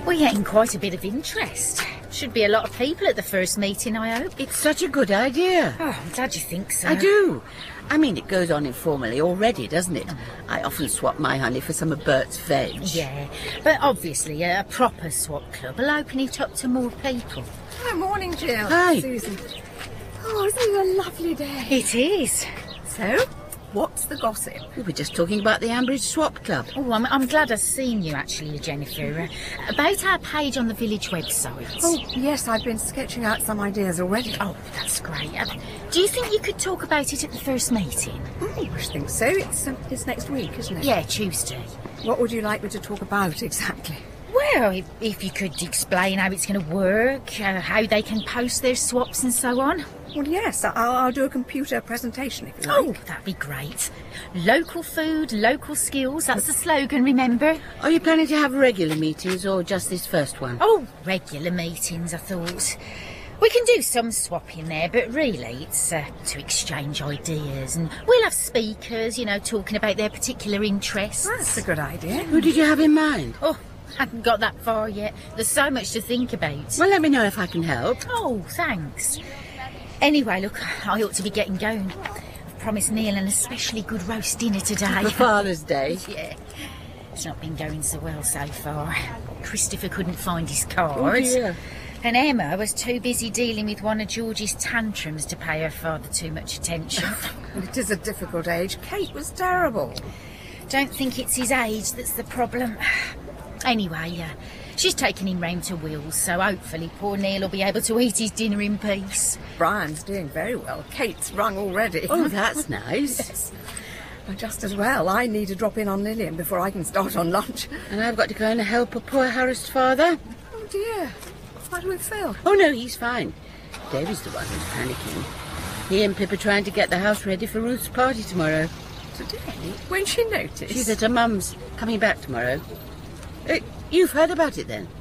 We're getting quite a bit of interest. Should be a lot of people at the first meeting, I hope. It's such a good idea. Oh, I'm glad you think so. I do. I mean, it goes on informally already, doesn't it? I often swap my honey for some of Bert's veg. Yeah, but obviously a proper swap club will open it up to more people. Hi, morning, Jill. Hi. Susan. Oh, isn't it a lovely day? It is. So, what's the gossip? We were just talking about the Ambridge Swap Club. Oh, I'm glad I've seen you, actually, Jennifer. About our page on the village website. Oh, yes, I've been sketching out some ideas already. Oh, that's great. Do you think you could talk about it at the first meeting? I think so. It's next week, isn't it? Yeah, Tuesday. What would you like me to talk about exactly? Well, if you could explain how it's going to work, how they can post their swaps and so on. Well, yes, I'll do a computer presentation if you like. Oh, that'd be great. Local food, local skills, that's the slogan, remember? Are you planning to have regular meetings or just this first one? Oh, regular meetings, I thought. We can do some swapping there, but really it's to exchange ideas, and we'll have speakers, talking about their particular interests. That's a good idea. Who did you have in mind? Oh, hadn't got that far yet. There's so much to think about. Well, let me know if I can help. Oh, thanks. Anyway, look, I ought to be getting going. I've promised Neil an especially good roast dinner today. For Father's Day. Yeah. It's not been going so well so far. Christopher couldn't find his card. Oh, dear. And Emma was too busy dealing with one of George's tantrums to pay her father too much attention. Well, it is a difficult age. Kate was terrible. Don't think it's his age that's the problem. Anyway, she's taken him round to Will's, so hopefully poor Neil will be able to eat his dinner in peace. Brian's doing very well. Kate's rung already. Oh, that's nice. Yes. Well, just as well. I need to drop in on Lillian before I can start on lunch. And I've got to go and help a poor harassed father. Oh, dear. What with Phil? Oh, no, he's fine. Davy's the one who's panicking. He and Pip are trying to get the house ready for Ruth's party tomorrow. Today? Won't she notice? She's at her mum's, coming back tomorrow. You've heard about it then?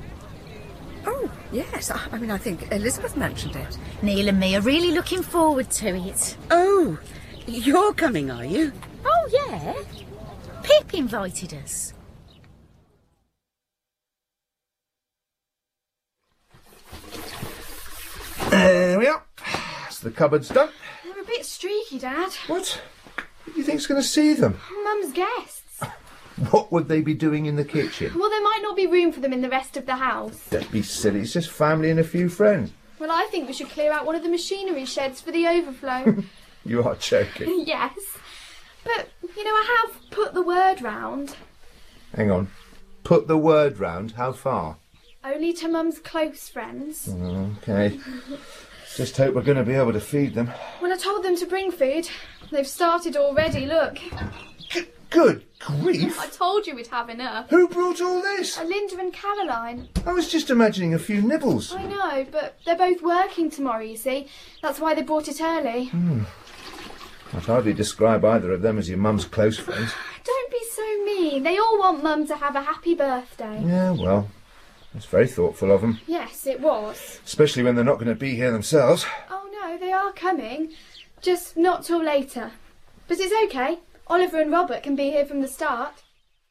Oh, yes. I think Elizabeth mentioned it. Neil and me are really looking forward to it. Oh, you're coming, are you? Oh, yeah. Pip invited us. There we are. So the cupboard's done. They're a bit streaky, Dad. What? Who do you think's going to see them? Mum's guests. What would they be doing in the kitchen? Well, there might not be room for them in the rest of the house. Don't be silly. It's just family and a few friends. Well, I think we should clear out one of the machinery sheds for the overflow. You are joking. Yes. But, I have put the word round. Hang on. Put the word round. How far? Only to Mum's close friends. Okay. Just hope we're going to be able to feed them. Well, I told them to bring food. They've started already, look. Good grief. I told you we'd have enough. Who brought all this? Linda and Caroline. I was just imagining a few nibbles. I know, but they're both working tomorrow, you see. That's why they brought it early. I'd hardly describe either of them as your mum's close friends. Don't be so mean. They all want Mum to have a happy birthday. Yeah, well, that's very thoughtful of them. Yes, it was. Especially when they're not going to be here themselves. Oh no, they are coming. Just not till later. But it's okay. Oliver and Robert can be here from the start.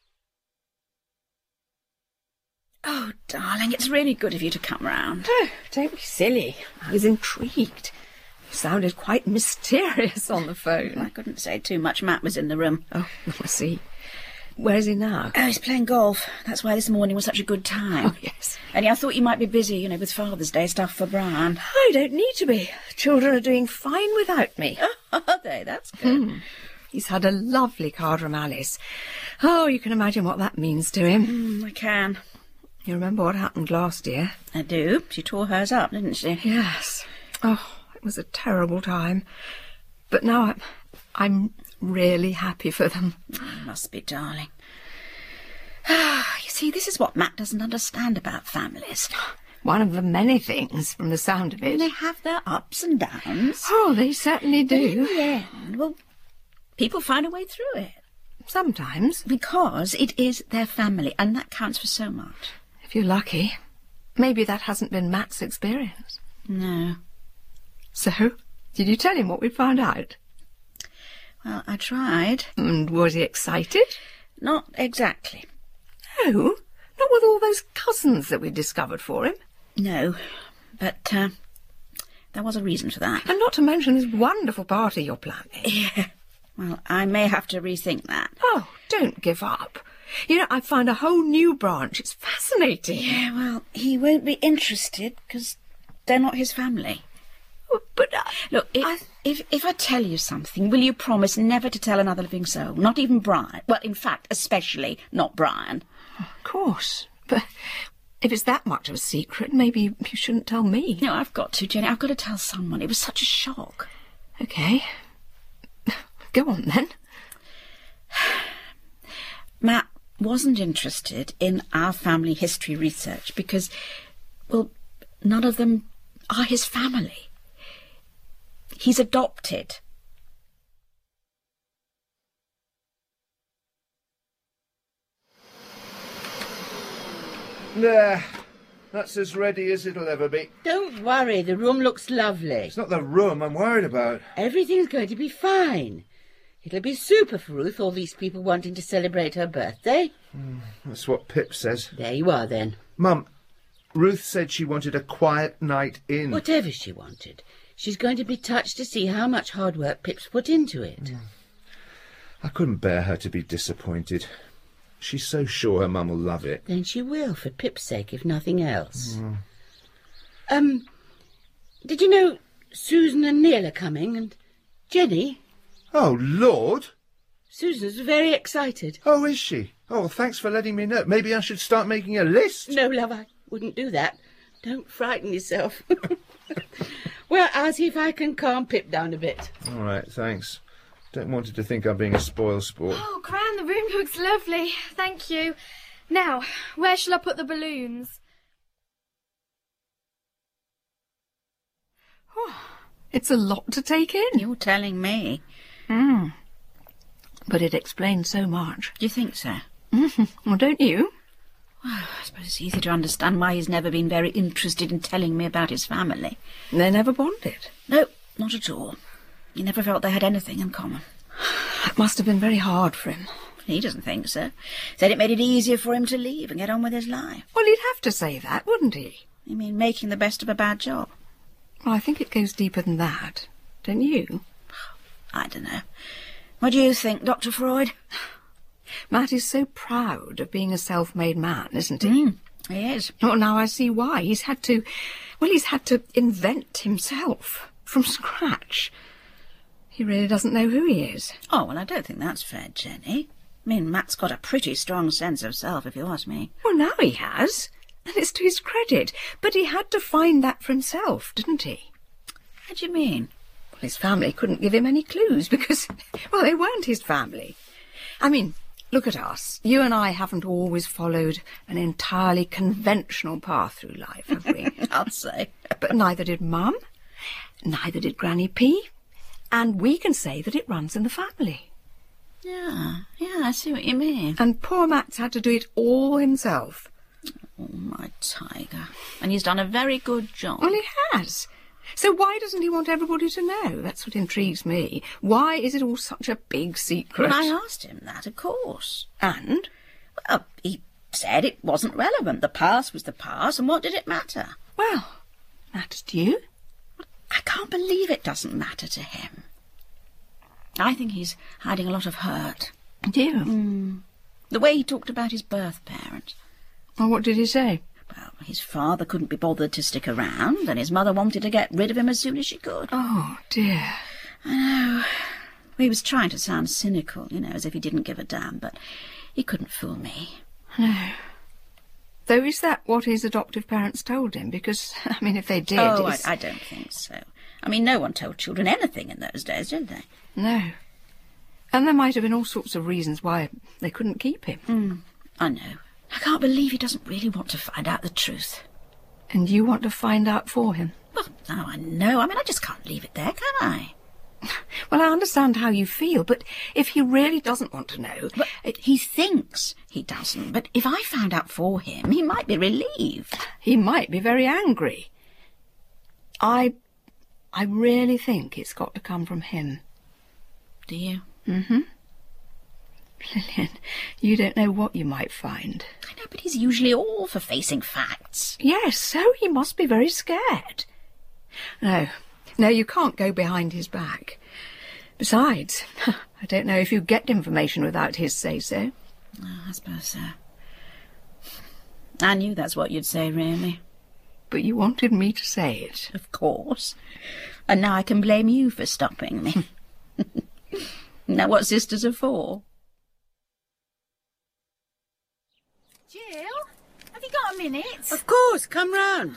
Oh, darling, it's really good of you to come round. Oh, don't be silly. I was intrigued. You sounded quite mysterious on the phone. I couldn't say too much. Matt was in the room. Oh, I see. Where is he now? Oh, he's playing golf. That's why this morning was such a good time. Oh, yes. Only I thought you might be busy, with Father's Day stuff for Brian. I don't need to be. The children are doing fine without me. Oh, are they? That's good. He's had a lovely card from Alice. Oh, you can imagine what that means to him. I can. You remember what happened last year? I do. She tore hers up, didn't she? Yes. Oh, it was a terrible time. But now I'm really happy for them. You must be, darling. You see, this is what Matt doesn't understand about families. One of the many things, from the sound of it. They have their ups and downs. Oh, they certainly do. In the end, well, people find a way through it. Sometimes. Because it is their family, and that counts for so much. If you're lucky. Maybe that hasn't been Matt's experience. No. So, did you tell him what we found out? Well, I tried. And was he excited? Not exactly. No? Not with all those cousins that we discovered for him. No, but there was a reason for that. And not to mention this wonderful party you're planning. Yeah. Well, I may have to rethink that. Oh, don't give up. You know, I've found a whole new branch. It's fascinating. Yeah, well, he won't be interested because they're not his family. But look, if I tell you something, will you promise never to tell another living soul? Not even Brian. Well, in fact, especially not Brian. Of course. But if it's that much of a secret, maybe you shouldn't tell me. No, I've got to, Jenny. I've got to tell someone. It was such a shock. OK. Go on, then. Matt wasn't interested in our family history research because, well, none of them are his family. He's adopted. There. That's as ready as it'll ever be. Don't worry, the room looks lovely. It's not the room I'm worried about. Everything's going to be fine. It'll be super for Ruth, all these people wanting to celebrate her birthday. That's what Pip says. There you are, then. Mum, Ruth said she wanted a quiet night in. Whatever she wanted. She's going to be touched to see how much hard work Pip's put into it. I couldn't bear her to be disappointed. She's so sure her mum will love it. Then she will, for Pip's sake, if nothing else. Did you know Susan and Neil are coming, and Jenny? Oh, Lord! Susan's very excited. Oh, is she? Oh, thanks for letting me know. Maybe I should start making a list. No, love, I wouldn't do that. Don't frighten yourself. Well, I'll see if I can calm Pip down a bit. All right, thanks. Don't want her to think I'm being a spoil sport. Oh, Gran, the room looks lovely. Thank you. Now, where shall I put the balloons? It's a lot to take in. You're telling me. But it explains so much. Do you think so? Well, don't you? Well, I suppose it's easy to understand why he's never been very interested in telling me about his family. They never bonded. No, not at all. He never felt they had anything in common. That must have been very hard for him. He doesn't think so. Said it made it easier for him to leave and get on with his life. Well, he'd have to say that, wouldn't he? You mean making the best of a bad job? Well, I think it goes deeper than that. Don't you? I don't know. What do you think, Dr. Freud? Matt is so proud of being a self-made man, isn't he? He is. Well, now I see why. He's had to invent himself from scratch. He really doesn't know who he is. Oh, well, I don't think that's fair, Jenny. I mean, Matt's got a pretty strong sense of self, if you ask me. Well, now he has, and it's to his credit. But he had to find that for himself, didn't he? How do you mean? Well, his family couldn't give him any clues because, well, they weren't his family. I mean, look at us. You and I haven't always followed an entirely conventional path through life, have we? I'll say. But neither did Mum, neither did Granny P, and we can say that it runs in the family. Yeah, I see what you mean. And poor Matt's had to do it all himself. Oh, my tiger. And he's done a very good job. Well, he has. So why doesn't he want everybody to know? That's what intrigues me. Why is it all such a big secret? Well, I asked him that, of course. And? Well, he said it wasn't relevant. The past was the past, and what did it matter? Well, matters to you? I can't believe it doesn't matter to him. I think he's hiding a lot of hurt. Do you? The way he talked about his birth parents. Well, what did he say? Well, his father couldn't be bothered to stick around, and his mother wanted to get rid of him as soon as she could. Oh, dear. I know. He was trying to sound cynical, as if he didn't give a damn, but he couldn't fool me. No. Though, is that what his adoptive parents told him? Because, I mean, if they did... Oh, I don't think so. I mean, no one told children anything in those days, did they? No. And there might have been all sorts of reasons why they couldn't keep him. I know. I can't believe he doesn't really want to find out the truth. And you want to find out for him? Well, no, I know. I mean, I just can't leave it there, can I? Well, I understand how you feel, but if he really doesn't want to know... But he thinks he doesn't. But if I found out for him, he might be relieved. He might be very angry. I really think it's got to come from him. Do you? Mm-hmm. Lillian, you don't know what you might find. I know, but he's usually all for facing facts. Yes, so he must be very scared. No, you can't go behind his back. Besides, I don't know if you get information without his say-so. Oh, I suppose so. I knew that's what you'd say, really. But you wanted me to say it. Of course. And now I can blame you for stopping me. Now what sisters are for. Jill, have you got a minute? Of course, come round.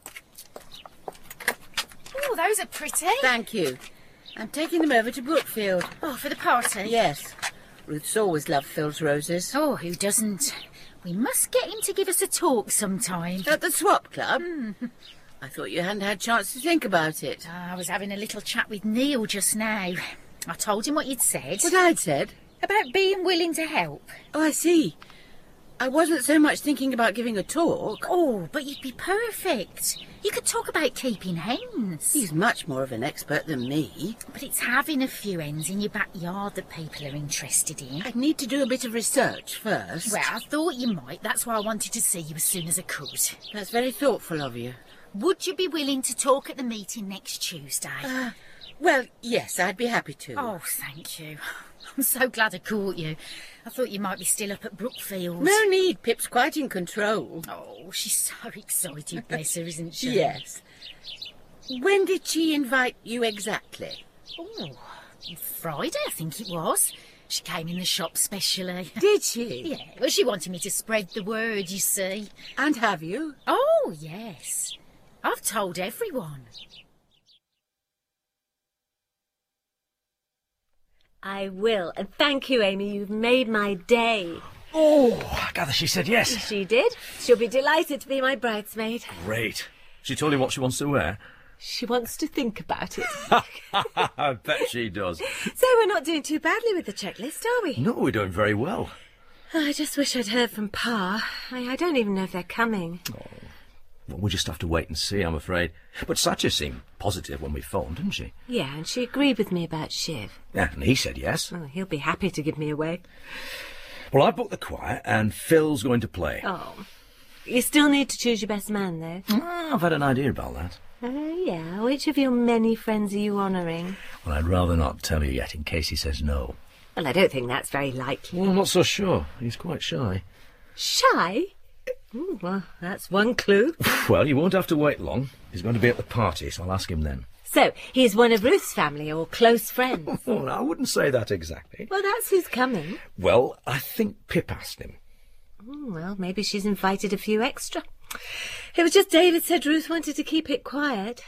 Oh, those are pretty. Thank you. I'm taking them over to Brookfield. Oh, for the party? Yes. Ruth's always loved Phil's roses. Oh, who doesn't? We must get him to give us a talk sometime. At the Swap Club? I thought you hadn't had a chance to think about it. I was having a little chat with Neil just now. I told him what you'd said. What I'd said? About being willing to help. Oh, I see. I wasn't so much thinking about giving a talk. Oh, but you'd be perfect. You could talk about keeping hens. He's much more of an expert than me. But it's having a few hens in your backyard that people are interested in. I'd need to do a bit of research first. Well, I thought you might. That's why I wanted to see you as soon as I could. That's very thoughtful of you. Would you be willing to talk at the meeting next Tuesday? Well, yes, I'd be happy to. Oh, thank you. I'm so glad I caught you. I thought you might be still up at Brookfield. No need. Pip's quite in control. Oh, she's so excited, bless her, isn't she? Yes. When did she invite you exactly? Oh, Friday, I think it was. She came in the shop specially. Did she? Yeah, well, she wanted me to spread the word, you see. And have you? Oh, yes. I've told everyone. I will, and thank you, Amy. You've made my day. Oh, I gather she said yes. She did. She'll be delighted to be my bridesmaid. Great. She told you what she wants to wear? She wants to think about it. I bet she does. So we're not doing too badly with the checklist, are we? No, we're doing very well. Oh, I just wish I'd heard from Pa. I don't even know if they're coming. Well, we'll just have to wait and see, I'm afraid. But Satya seemed positive when we phoned, didn't she? Yeah, and she agreed with me about Shiv. Yeah, and he said yes. Oh, he'll be happy to give me away. Well, I booked the choir, and Phil's going to play. Oh. You still need to choose your best man, though. I've had an idea about that. Yeah. Which of your many friends are you honouring? Well, I'd rather not tell you yet, in case he says no. Well, I don't think that's very likely. Well, I'm not so sure. He's quite shy. Shy? Well, that's one clue. Well, you won't have to wait long. He's going to be at the party, so I'll ask him then. So, he's one of Ruth's family or close friends? Oh, no, I wouldn't say that exactly. Well, that's who's coming. Well, I think Pip asked him. Well, maybe she's invited a few extra. It was just David said Ruth wanted to keep it quiet.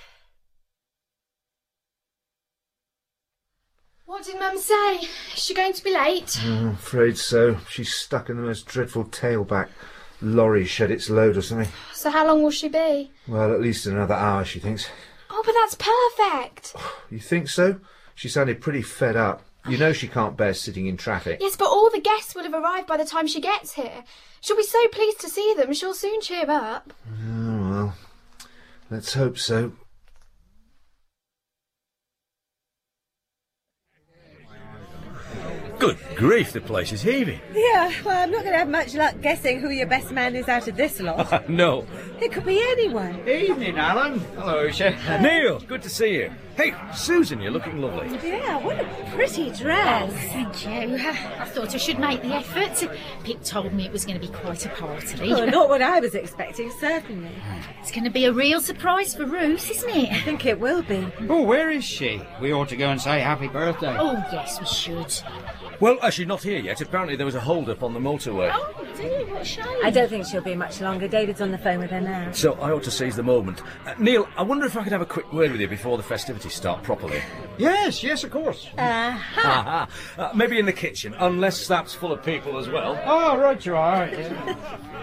What did Mum say? Is she going to be late? I'm afraid so. She's stuck in the most dreadful tailback. Lorry shed its load or something. So how long will she be? Well, at least another hour, she thinks. Oh, but that's perfect. You think so? She sounded pretty fed up. You know she can't bear sitting in traffic. Yes, but all the guests will have arrived by the time she gets here. She'll be so pleased to see them, she'll soon cheer up. Oh, well, let's hope so. Good grief, the place is heaving. Yeah, well, I'm not going to have much luck guessing who your best man is out of this lot. No. It could be anyone. Evening, Alan. Hello, Usha. Neil, good to see you. Hey, Susan, you're looking lovely. Yeah, what a pretty dress. Thank you. I thought I should make the effort. Pip told me it was going to be quite a party. Well, not what I was expecting, certainly. It's going to be a real surprise for Ruth, isn't it? I think it will be. Oh, where is she? We ought to go and say happy birthday. Oh, yes, we should. Well, she's not here yet. Apparently there was a hold-up on the motorway. Oh, dear, what a shame. I don't think she'll be much longer. David's on the phone with her now. So I ought to seize the moment. Neil, I wonder if I could have a quick word with you before the festivities start properly. Yes, of course. Maybe in the kitchen, unless that's full of people as well. Oh, right you are. Yeah.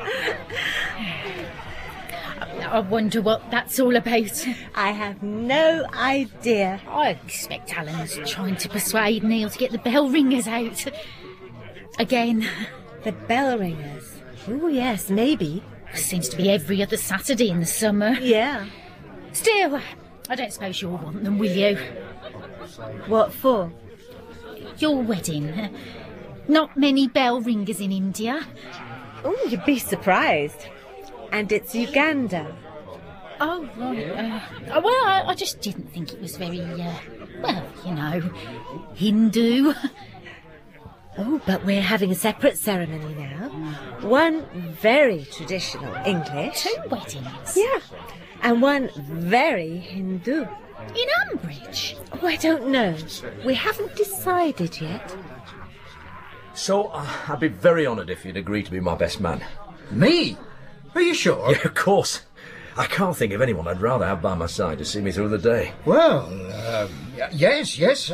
I wonder what that's all about. I have no idea. I expect Alan's trying to persuade Neil to get the bell ringers out. Again. The bell ringers? Oh, yes, maybe. Seems to be every other Saturday in the summer. Yeah. Still, I don't suppose you'll want them, will you? What for? Your wedding. Not many bell ringers in India. Oh, you'd be surprised. And it's Uganda. Oh, right. Well, I just didn't think it was very, well, you know, Hindu. Oh, but we're having a separate ceremony now. One very traditional English. 2 weddings. Yeah. And one very Hindu. In Umbridge? Oh, I don't know. We haven't decided yet. So, I'd be very honoured if you'd agree to be my best man. Me? Are you sure? Yeah, of course. I can't think of anyone I'd rather have by my side to see me through the day. Well, yes,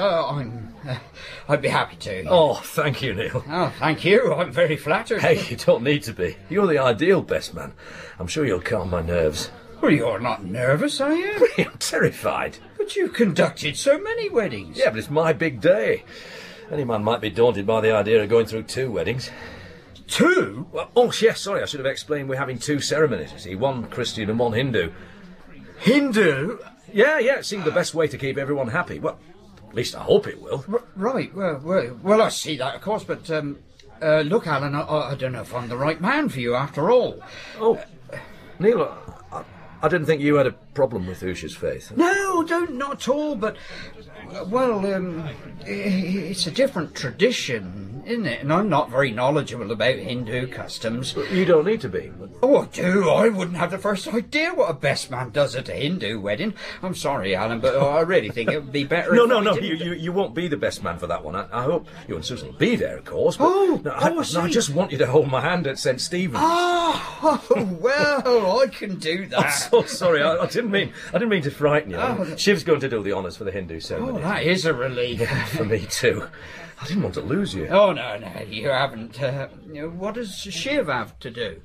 I'd be happy to. Oh, thank you, Neil. Oh, thank you. I'm very flattered. Hey, you don't need to be. You're the ideal best man. I'm sure you'll calm my nerves. Well, you're not nervous, are you? I'm terrified. But you've conducted so many weddings. Yeah, but it's my big day. Any man might be daunted by the idea of going through 2 weddings. 2? Well, oh, yes, sorry, I should have explained we're having 2 ceremonies, you see. One Christian and one Hindu. Hindu? Yeah, it seemed the best way to keep everyone happy. Well, at least I hope it will. Right, well, I see that, of course, but, look, Alan, I don't know if I'm the right man for you after all. Oh, Neil, I didn't think you had a problem with Usha's faith. No, not at all, but, well, it's a different tradition, isn't it? And I'm not very knowledgeable about Hindu customs. But you don't need to be. Oh, I do. I wouldn't have the first idea what a best man does at a Hindu wedding. I'm sorry, Alan, but I really think it would be better No, if you won't be the best man for that one. I hope you and Susan will be there, of course. But I see. I just want you to hold my hand at St. Stephen's. Oh, well, I can do that. I'm so sorry. I didn't mean to frighten you. Shiv's going to do the honours for the Hindu ceremony. Oh, that is a relief. Yeah, for me too. I didn't want to lose you. Oh, no, you haven't. What does Shiv have to do?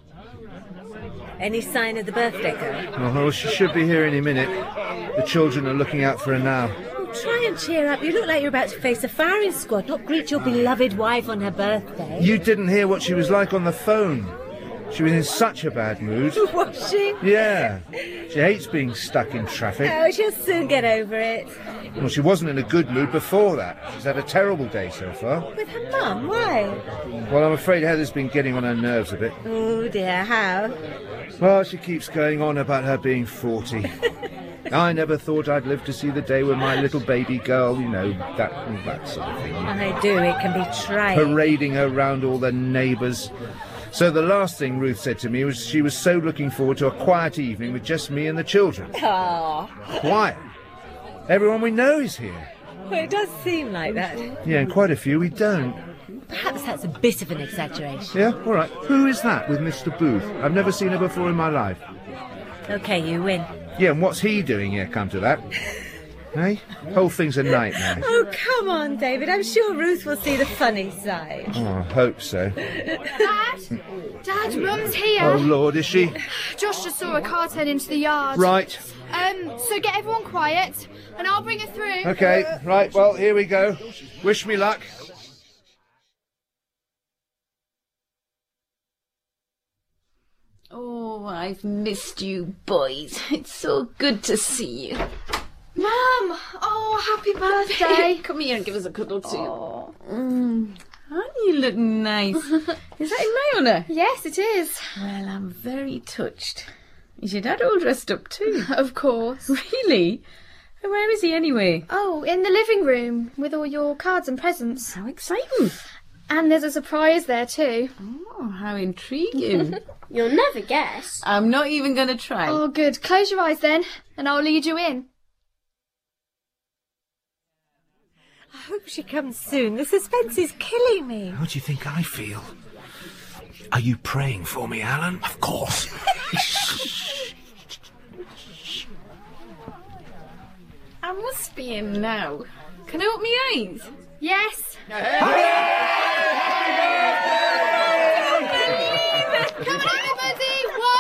Any sign of the birthday girl? Oh, she should be here any minute. The children are looking out for her now. Oh, try and cheer up. You look like you're about to face a firing squad, not greet your beloved wife on her birthday. You didn't hear what she was like on the phone. She was in such a bad mood. Was she? Yeah. She hates being stuck in traffic. Oh, she'll soon get over it. Well, she wasn't in a good mood before that. She's had a terrible day so far. With her mum? Why? Well, I'm afraid Heather's been getting on her nerves a bit. Oh, dear, how? Well, she keeps going on about her being 40. I never thought I'd live to see the day when my little baby girl, you know, that sort of thing. I do. It can be trying. Parading her round all the neighbours. So the last thing Ruth said to me was she was so looking forward to a quiet evening with just me and the children. Oh. Quiet? Everyone we know is here. Well, it does seem like that. Yeah, and quite a few we don't. Perhaps that's a bit of an exaggeration. Yeah, all right. Who is that with Mr. Booth? I've never seen her before in my life. OK, you win. Yeah, and what's he doing here, come to that? Hey? Whole thing's a nightmare. Oh, come on, David. I'm sure Ruth will see the funny side. Oh, I hope so. Dad, Mum's here. Oh, Lord, is she? Josh just saw a car turn into the yard. Right. So get everyone quiet, and I'll bring her through. OK, right, well, here we go. Wish me luck. Oh, I've missed you, boys. It's so good to see you. Mum! Oh, happy birthday. Come here and give us a cuddle too. Oh. Aren't you looking nice? Is that in my honour? Yes, it is. Well, I'm very touched. Is your dad all dressed up too? Of course. Really? Where is he anyway? Oh, in the living room with all your cards and presents. How exciting. And there's a surprise there too. Oh, how intriguing. You'll never guess. I'm not even going to try. Oh, good. Close your eyes then, and I'll lead you in. I hope she comes soon. The suspense is killing me. How do you think I feel? Are you praying for me, Alan? Of course. I must be in now. Can I open my eyes? Yes. Come on, everybody.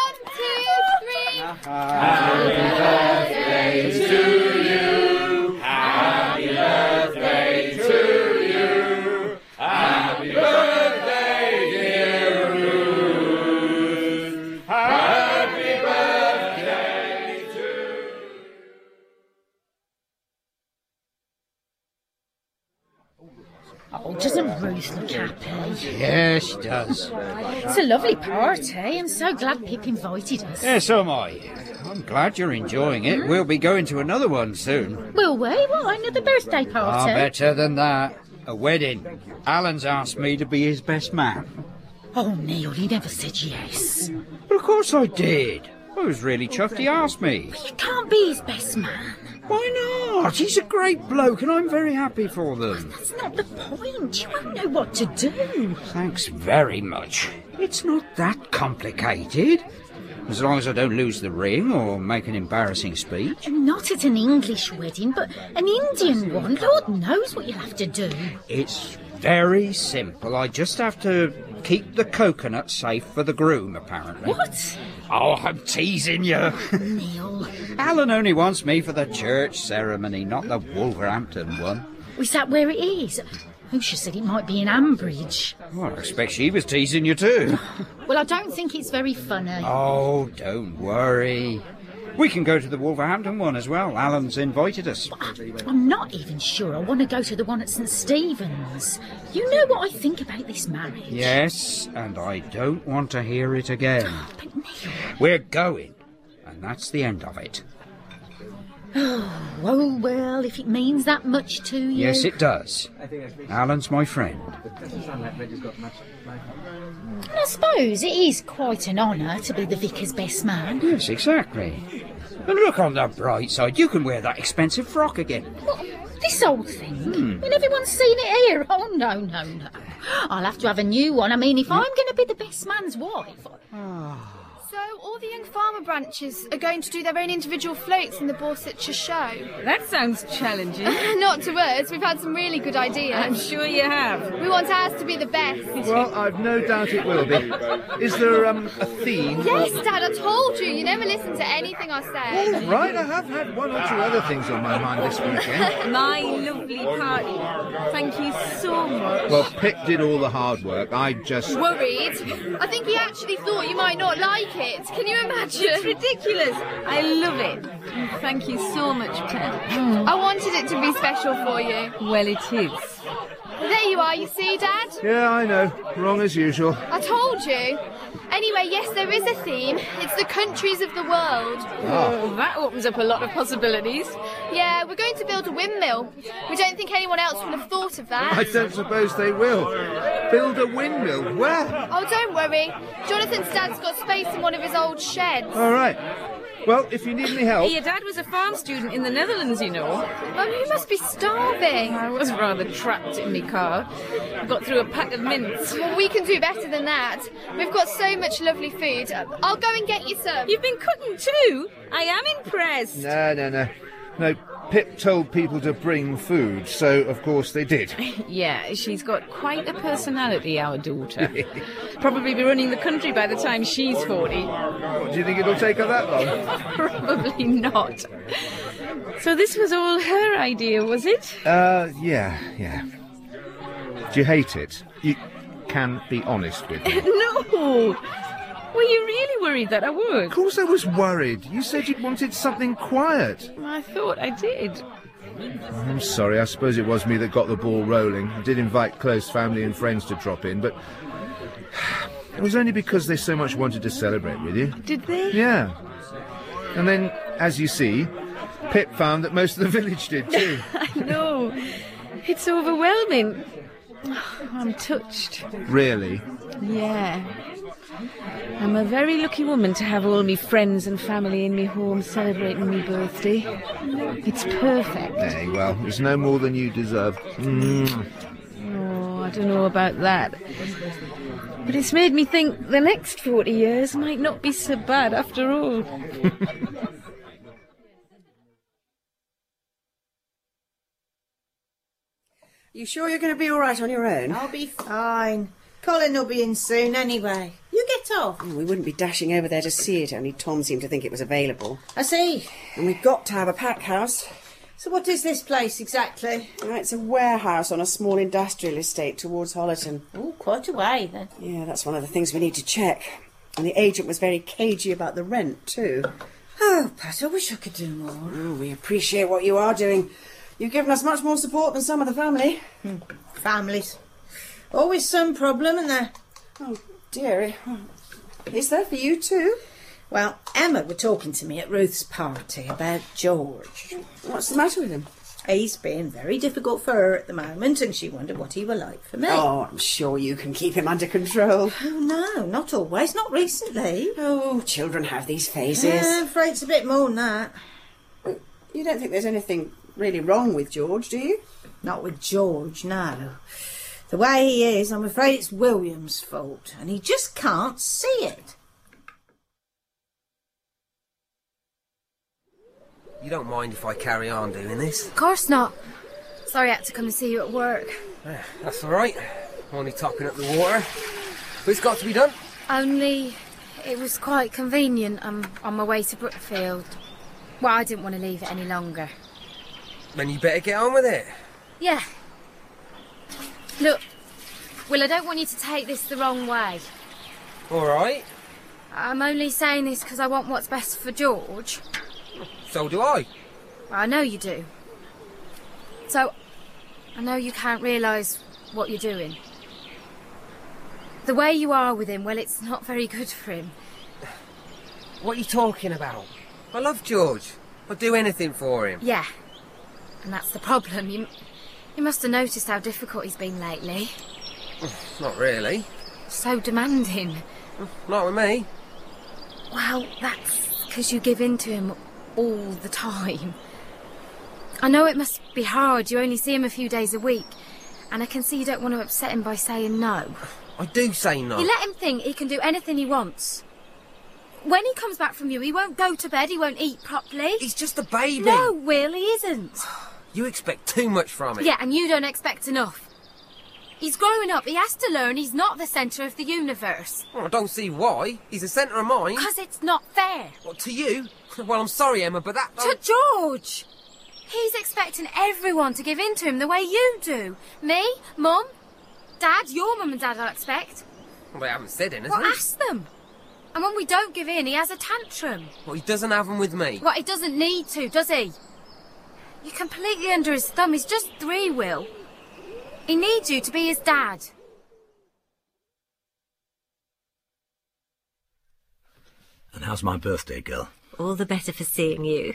1, 2, 3. Happy birthday to you. Happy birthday to you. Happy birthday, dear Ruth. Happy birthday to you. Oh, doesn't Ruth both look happy. Yeah, she does. It's a lovely party. I'm so glad Pip invited us. Yeah, so am I. I'm glad you're enjoying it. We'll be going to another one soon. Will we? What, another birthday party? Better than that. A wedding. Alan's asked me to be his best man. Oh, Neil, he never said yes. But of course I did. I was really chuffed he asked me. You can't be his best man. Why not? He's a great bloke and I'm very happy for them. That's not the point. You won't know what to do. Thanks very much. It's not that complicated. As long as I don't lose the ring or make an embarrassing speech. Not at an English wedding, but an Indian one. Lord knows what you'll have to do. It's very simple. I just have to keep the coconut safe for the groom, apparently. What? Oh, I'm teasing you. Neil. Alan only wants me for the church ceremony, not the Wolverhampton one. Is that where it is? Usha said it might be in Ambridge. Well, I expect she was teasing you too. Well, I don't think it's very funny. Oh, don't worry. We can go to the Wolverhampton one as well. Alan's invited us. I'm not even sure I want to go to the one at St Stephen's. You know what I think about this marriage. Yes, and I don't want to hear it again. But Neil... We're going, and that's the end of it. Oh, well, if it means that much to you... Yes, it does. Alan's my friend. I suppose it is quite an honour to be the vicar's best man. Yes, exactly. And look on the bright side, you can wear that expensive frock again. What? This old thing? When everyone's seen it here? Oh, no. I'll have to have a new one. I mean, if I'm going to be the best man's wife... So all the young farmer branches are going to do their own individual floats in the Borsetshire show? That sounds challenging. Not to us. We've had some really good ideas. I'm sure you have. We want ours to be the best. Well, I've no doubt it will be. Is there a theme? Yes, Dad, I told you. You never listen to anything I say. All right, I have had one or two other things on my mind this weekend. My lovely party. Thank you so much. Well, Pip did all the hard work. I just... Worried? I think he actually thought you might not like it. Can you imagine? It's ridiculous. I love it. Thank you so much, Ted. I wanted it to be special for you. Well, it is. There you are, you see, Dad? Yeah, I know. Wrong as usual. I told you. Anyway, yes, there is a theme. It's the countries of the world. Oh, that opens up a lot of possibilities. Yeah, we're going to build a windmill. We don't think anyone else would have thought of that. I don't suppose they will. Build a windmill? Where? Oh, don't worry. Jonathan's dad's got space in one of his old sheds. All right. Well, if you need any help... Your dad was a farm student in the Netherlands, you know. Mum, you must be starving. I was rather trapped in my car. I got through a pack of mints. Well, we can do better than that. We've got so much lovely food. I'll go and get you some. You've been cooking too? I am impressed. No, Pip told people to bring food, so of course they did. Yeah, she's got quite a personality, our daughter. Probably be running the country by the time she's 40. What, do you think it'll take her that long? Probably not. So this was all her idea, was it? Yeah. Do you hate it? You can be honest with me. No! Were you really worried that I would? Of course I was worried. You said you wanted something quiet. I thought I did. I'm sorry, I suppose it was me that got the ball rolling. I did invite close family and friends to drop in, but it was only because they so much wanted to celebrate with you. Did they? Yeah. And then, as you see, Pip found that most of the village did too. I know. It's overwhelming. I'm touched. Really? Yeah. I'm a very lucky woman to have all me friends and family in me home celebrating me birthday. It's perfect. Hey, well, it's no more than you deserve. Oh, I don't know about that. But it's made me think the next 40 years might not be so bad after all. You sure you're going to be all right on your own? I'll be fine. Colin will be in soon anyway. You get off. Oh, we wouldn't be dashing over there to see it, only Tom seemed to think it was available. I see. And we've got to have a pack house. So what is this place exactly? It's a warehouse on a small industrial estate towards Hollerton. Oh, quite a way then. Yeah, that's one of the things we need to check. And the agent was very cagey about the rent too. Oh, Pat, I wish I could do more. Oh, we appreciate what you are doing. You've given us much more support than some of the family. Families. Always some problem, isn't there? Oh, dear. Is there for you too? Well, Emma were talking to me at Ruth's party about George. What's the matter with him? He's being very difficult for her at the moment, and she wondered what he were like for me. Oh, I'm sure you can keep him under control. Oh, no, not always, not recently. Oh, children have these phases. Yeah, I'm afraid it's a bit more than that. You don't think there's anything really wrong with George, do you? Not with George, no. The way he is, I'm afraid it's William's fault, and he just can't see it. You don't mind if I carry on doing this? Of course not. Sorry I had to come and see you at work. Yeah, that's all right. Only topping up the water. But it's got to be done. Only it was quite convenient. I'm on my way to Brookfield. Well, I didn't want to leave it any longer. Then you better get on with it. Yeah. Look, Will, I don't want you to take this the wrong way. All right. I'm only saying this because I want what's best for George. So do I. Well, I know you do. So, I know you can't realise what you're doing. The way you are with him, well, it's not very good for him. What are you talking about? I love George. I'd do anything for him. Yeah. And that's the problem. You must have noticed how difficult he's been lately. Not really. So demanding. Not with me. Well, that's because you give in to him all the time. I know it must be hard. You only see him a few days a week. And I can see you don't want to upset him by saying no. I do say no. You let him think he can do anything he wants. When he comes back from you, he won't go to bed, he won't eat properly. He's just a baby. No, Will, he isn't. You expect too much from him. Yeah, and you don't expect enough. He's growing up, he has to learn he's not the centre of the universe. Well, I don't see why. He's the centre of mine. Because it's not fair. What, to you? Well, I'm sorry, Emma, but that... To George! He's expecting everyone to give in to him the way you do. Me, Mum, Dad, your Mum and Dad, I expect. Well, they haven't said anything. Well, ask them. And when we don't give in, he has a tantrum. Well, he doesn't have them with me. Well, he doesn't need to, does he? You're completely under his thumb. He's just 3, Will. He needs you to be his dad. And how's my birthday, girl? All the better for seeing you.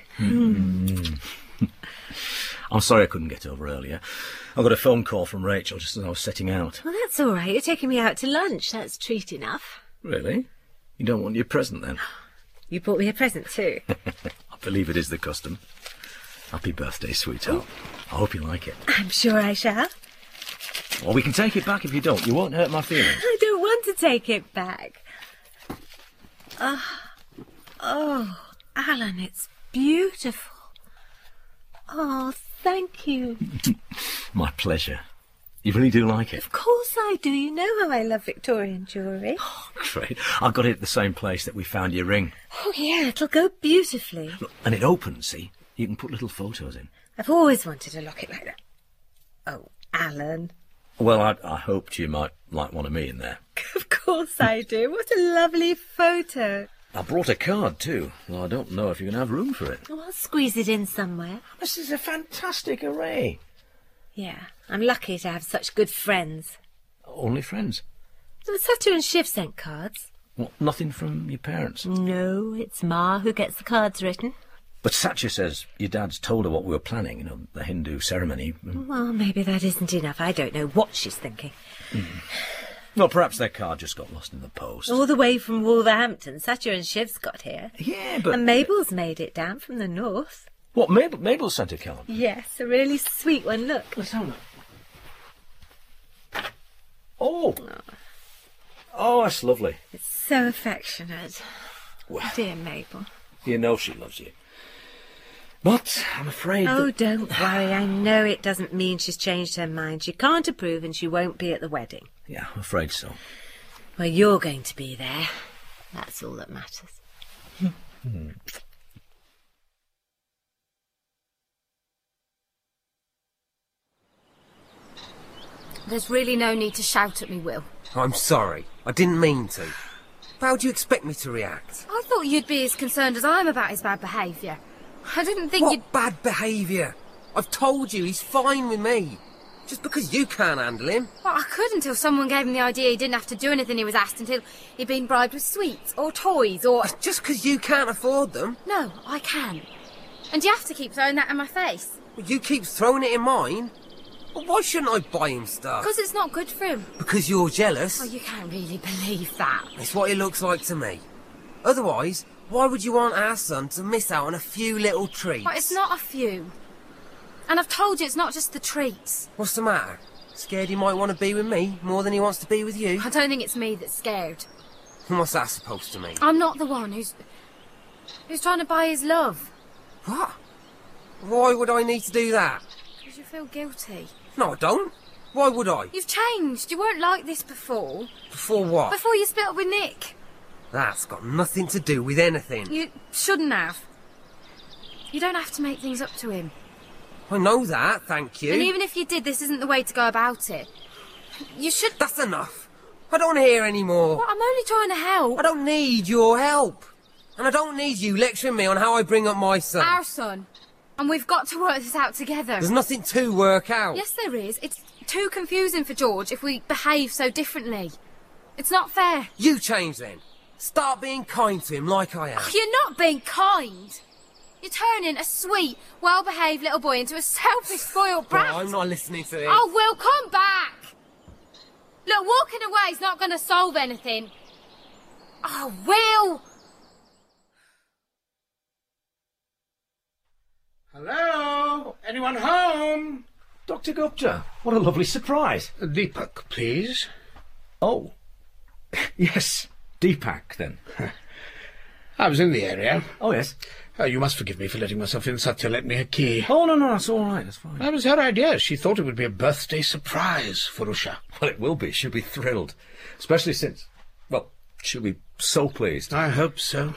I'm sorry I couldn't get over earlier. I got a phone call from Rachel just as I was setting out. Well, that's all right. You're taking me out to lunch. That's treat enough. Really? You don't want your present, then? You bought me a present, too. I believe it is the custom. Happy birthday, sweetheart. I hope you like it. I'm sure I shall. Well, we can take it back if you don't. You won't hurt my feelings. I don't want to take it back. Oh, Alan, it's beautiful. Oh, thank you. My pleasure. You really do like it? Of course I do. You know how I love Victorian jewellery. Oh, great. I got it at the same place that we found your ring. Oh, yeah, it'll go beautifully. Look, and it opens, see? You can put little photos in. I've always wanted a locket like that. Oh, Alan. Well, I hoped you might like one of me in there. Of course I do. What a lovely photo. I brought a card, too. Well, I don't know if you're going to have room for it. Oh, I'll squeeze it in somewhere. This is a fantastic array. Yeah, I'm lucky to have such good friends. Only friends? Sutter and Shiv sent cards. What, nothing from your parents? No, it's Ma who gets the cards written. But Satya says your dad's told her what we were planning, you know, the Hindu ceremony. Well, maybe that isn't enough. I don't know what she's thinking. Well, perhaps their card just got lost in the post. All the way from Wolverhampton. Satya and Shiv's got here. Yeah, but... And Mabel's made it down from the north. What, Mabel sent a calendar? Yes, a really sweet one. Look. Let's have a look. Oh, that's lovely. It's so affectionate. Well, dear Mabel. You know she loves you. But I'm afraid... Oh, don't worry. I know it doesn't mean she's changed her mind. She can't approve and she won't be at the wedding. Yeah, I'm afraid so. Well, you're going to be there. That's all that matters. There's really no need to shout at me, Will. I'm sorry. I didn't mean to. How do you expect me to react? I thought you'd be as concerned as I am about his bad behaviour. I didn't think you'd... What bad behaviour? I've told you, he's fine with me. Just because you can't handle him. Well, I could until someone gave him the idea he didn't have to do anything he was asked until he'd been bribed with sweets or toys or... Just because you can't afford them. No, I can. And you have to keep throwing that in my face. Well, you keep throwing it in mine. Well, why shouldn't I buy him stuff? Because it's not good for him. Because you're jealous? Oh, you can't really believe that. It's what it looks like to me. Otherwise, why would you want our son to miss out on a few little treats? But it's not a few. And I've told you it's not just the treats. What's the matter? Scared he might want to be with me more than he wants to be with you? I don't think it's me that's scared. What's that supposed to mean? I'm not the one who's trying to buy his love. What? Why would I need to do that? Because you feel guilty. No, I don't. Why would I? You've changed. You weren't like this before. Before what? Before you split up with Nick. That's got nothing to do with anything. You shouldn't have. You don't have to make things up to him. I know that, thank you. And even if you did, this isn't the way to go about it. You should... That's enough. I don't want to hear any more. Well, I'm only trying to help. I don't need your help. And I don't need you lecturing me on how I bring up my son. Our son. And we've got to work this out together. There's nothing to work out. Yes, there is. It's too confusing for George if we behave so differently. It's not fair. You change then. Start being kind to him like I am. Oh, you're not being kind. You're turning a sweet, well-behaved little boy into a selfish, spoiled brat. Well, I'm not listening to this. Oh, Will, come back. Look, walking away is not going to solve anything. Oh, Will. Hello? Anyone home? Dr. Gupta, what a lovely surprise. Deepak, please. Oh, yes, Deepak, then. I was in the area. Oh, yes. You must forgive me for letting myself in. Satya lent me a key. Oh, no, that's all right, that's fine. That was her idea. She thought it would be a birthday surprise for Usha. Well, it will be. She'll be thrilled. Especially since, well, she'll be so pleased. I hope so.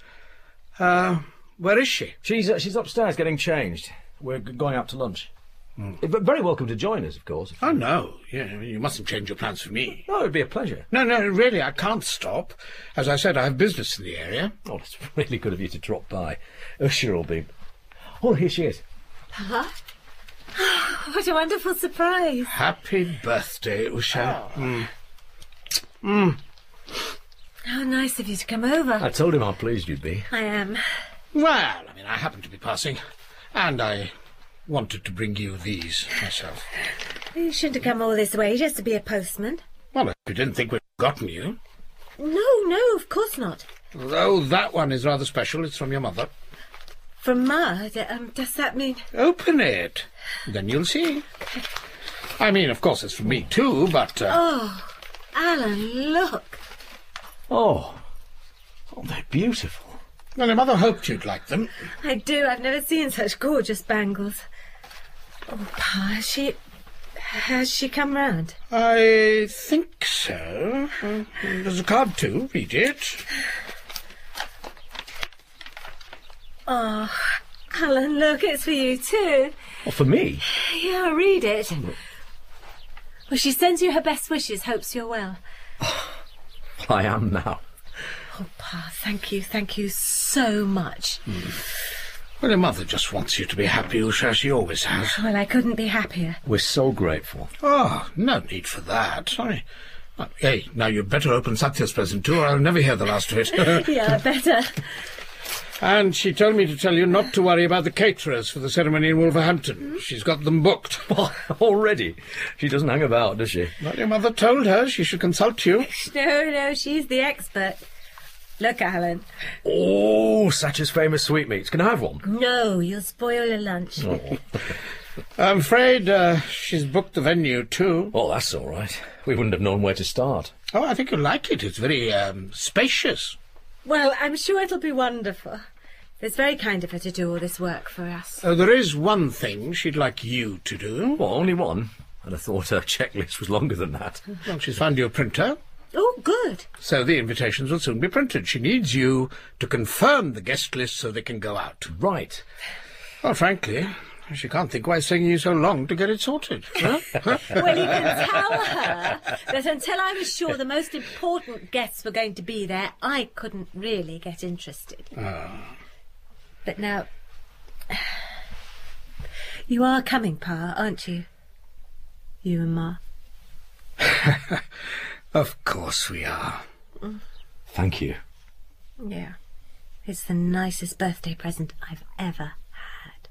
Where is she? She's upstairs getting changed. We're going out to lunch. But very welcome to join us, of course. Oh, no. Yeah, you mustn't change your plans for me. No, it'd be a pleasure. No, really, I can't stop. As I said, I have business in the area. Oh, it's really good of you to drop by. Usha will be... Oh, here she is. Papa? What a wonderful surprise. Happy birthday, Usha. How nice of you to come over. I told him how pleased you'd be. I am. Well, I happened to be passing, and I wanted to bring you these myself. You shouldn't have come all this way just to be a postman. Well, if you didn't think we'd forgotten you. No, of course not. Oh, that one is rather special. It's from your mother. From Ma? Does that mean... Open it. Then you'll see. I mean, of course, it's from me too, but... Oh, Alan, look. Oh, they're beautiful. Well, your mother hoped you'd like them. I do. I've never seen such gorgeous bangles. Oh, Pa, has she come round? I think so. There's a card too. Read it. Oh, Alan, look, it's for you too. Oh, for me? Yeah, read it. Well, she sends you her best wishes, hopes you're well. Well, I am now. Oh, Pa, thank you so much. Well, your mother just wants you to be happy, Usha, she always has. Well, I couldn't be happier. We're so grateful. Oh, no need for that. Hey, now you'd better open Satya's present too, or I'll never hear the last of it. Yeah, better. And she told me to tell you not to worry about the caterers for the ceremony in Wolverhampton. She's got them booked. Already? She doesn't hang about, does she? Well, your mother told her she should consult you. No, she's the expert. Look, Alan. Oh, Satya's famous sweetmeats. Can I have one? No, you'll spoil your lunch. Oh. I'm afraid she's booked the venue too. Oh, that's all right. We wouldn't have known where to start. Oh, I think you'll like it. It's very spacious. Well, I'm sure it'll be wonderful. It's very kind of her to do all this work for us. There is one thing she'd like you to do. Well, only one. And I thought her checklist was longer than that. Well, she's found you a printer. Oh, good. So the invitations will soon be printed. She needs you to confirm the guest list so they can go out. Right. Well, frankly, she can't think why it's taking you so long to get it sorted. Huh? Well, you can tell her that until I was sure the most important guests were going to be there, I couldn't really get interested. But now... You are coming, Pa, aren't you? you and Ma? Of course we are. Thank you. Yeah. It's the nicest birthday present I've ever had.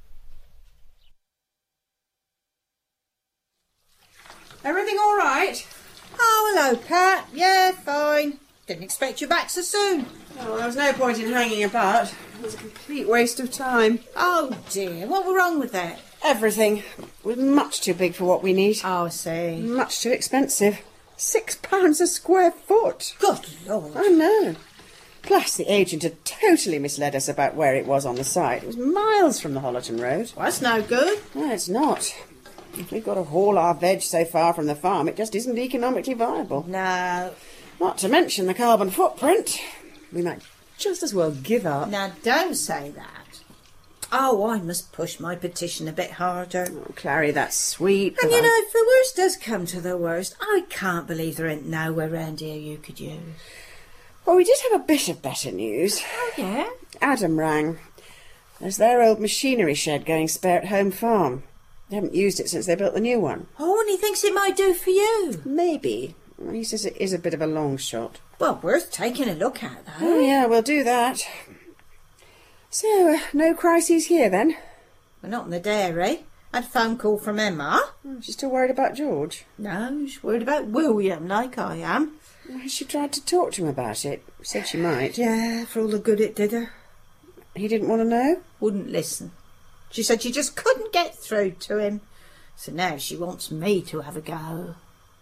Everything all right? Oh, hello, Pat. Yeah, fine. Didn't expect you back so soon. Oh, there was no point in hanging about. It was a complete waste of time. Oh, dear. What were wrong with that? Everything. It was much too big for what we need. Oh, I see. Much too expensive. £6 a square foot. Good Lord. I know. Plus, the agent had totally misled us about where it was on the site. It was miles from the Hollerton Road. Well, that's no good. No, it's not. If we've got to haul our veg so far from the farm, it just isn't economically viable. No. Not to mention the carbon footprint. We might just as well give up. Now, don't say that. Oh, I must push my petition a bit harder. Oh, Clary, that's sweet. And you know, if the worst does come to the worst, I can't believe there ain't nowhere round here you could use. Well, we did have a bit of better news. Oh, yeah? Adam rang. There's their old machinery shed going spare at Home Farm. They haven't used it since they built the new one. Oh, and he thinks it might do for you. Maybe. He says it is a bit of a long shot. Well, worth taking a look at, though. Oh, yeah, we'll do that. So, no crises here, then? Well, not in the dairy. Had a phone call from Emma. She's still worried about George? No, she's worried about William, like I am. Has she tried to talk to him about it? Said she might. Yeah, for all the good it did her. He didn't want to know? Wouldn't listen. She said she just couldn't get through to him. So now she wants me to have a go.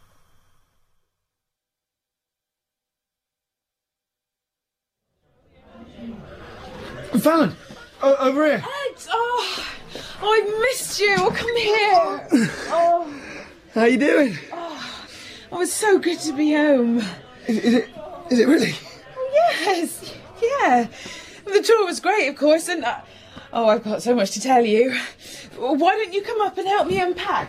Fallon! Over here! Ed! Oh, I missed you! Oh, come here! Oh. How you doing? Oh, it was so good to be home. Is it really? Oh, yes, yeah. The tour was great, of course, and... I've got so much to tell you. Why don't you come up and help me unpack?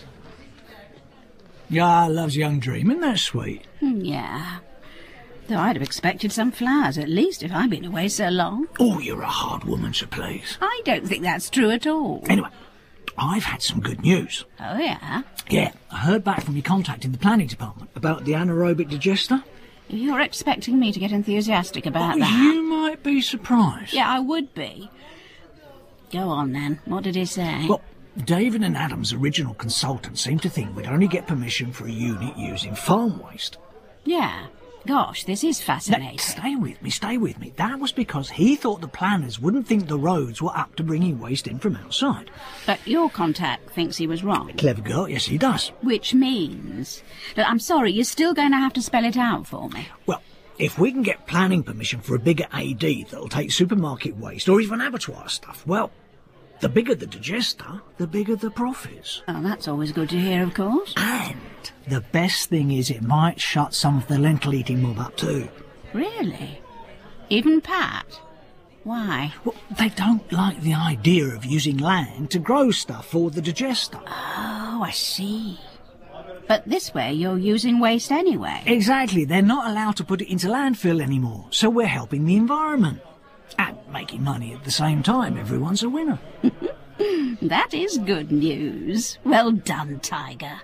Yeah, loves young dream, isn't that sweet? Yeah. Though I'd have expected some flowers, at least, if I'd been away so long. Oh, you're a hard woman to please. I don't think that's true at all. Anyway, I've had some good news. Oh, yeah? Yeah, I heard back from your contact in the planning department about the anaerobic digester. You're expecting me to get enthusiastic about that? You might be surprised. Yeah, I would be. Go on, then. What did he say? Well, David and Adam's original consultant seemed to think we'd only get permission for a unit using farm waste. Yeah. Gosh, this is fascinating. Now, stay with me. That was because he thought the planners wouldn't think the roads were up to bringing waste in from outside. But your contact thinks he was wrong. Clever girl, yes, he does. Which means... Look, I'm sorry, you're still going to have to spell it out for me. Well, if we can get planning permission for a bigger AD that'll take supermarket waste or even abattoir stuff, well, the bigger the digester, the bigger the profits. Oh, that's always good to hear, of course. And the best thing is it might shut some of the lentil-eating mob up too. Really? Even Pat? Why? Well, they don't like the idea of using land to grow stuff for the digester. Oh, I see. But this way you're using waste anyway. Exactly. They're not allowed to put it into landfill anymore, so we're helping the environment. And making money at the same time. Everyone's a winner. That is good news. Well done, Tiger.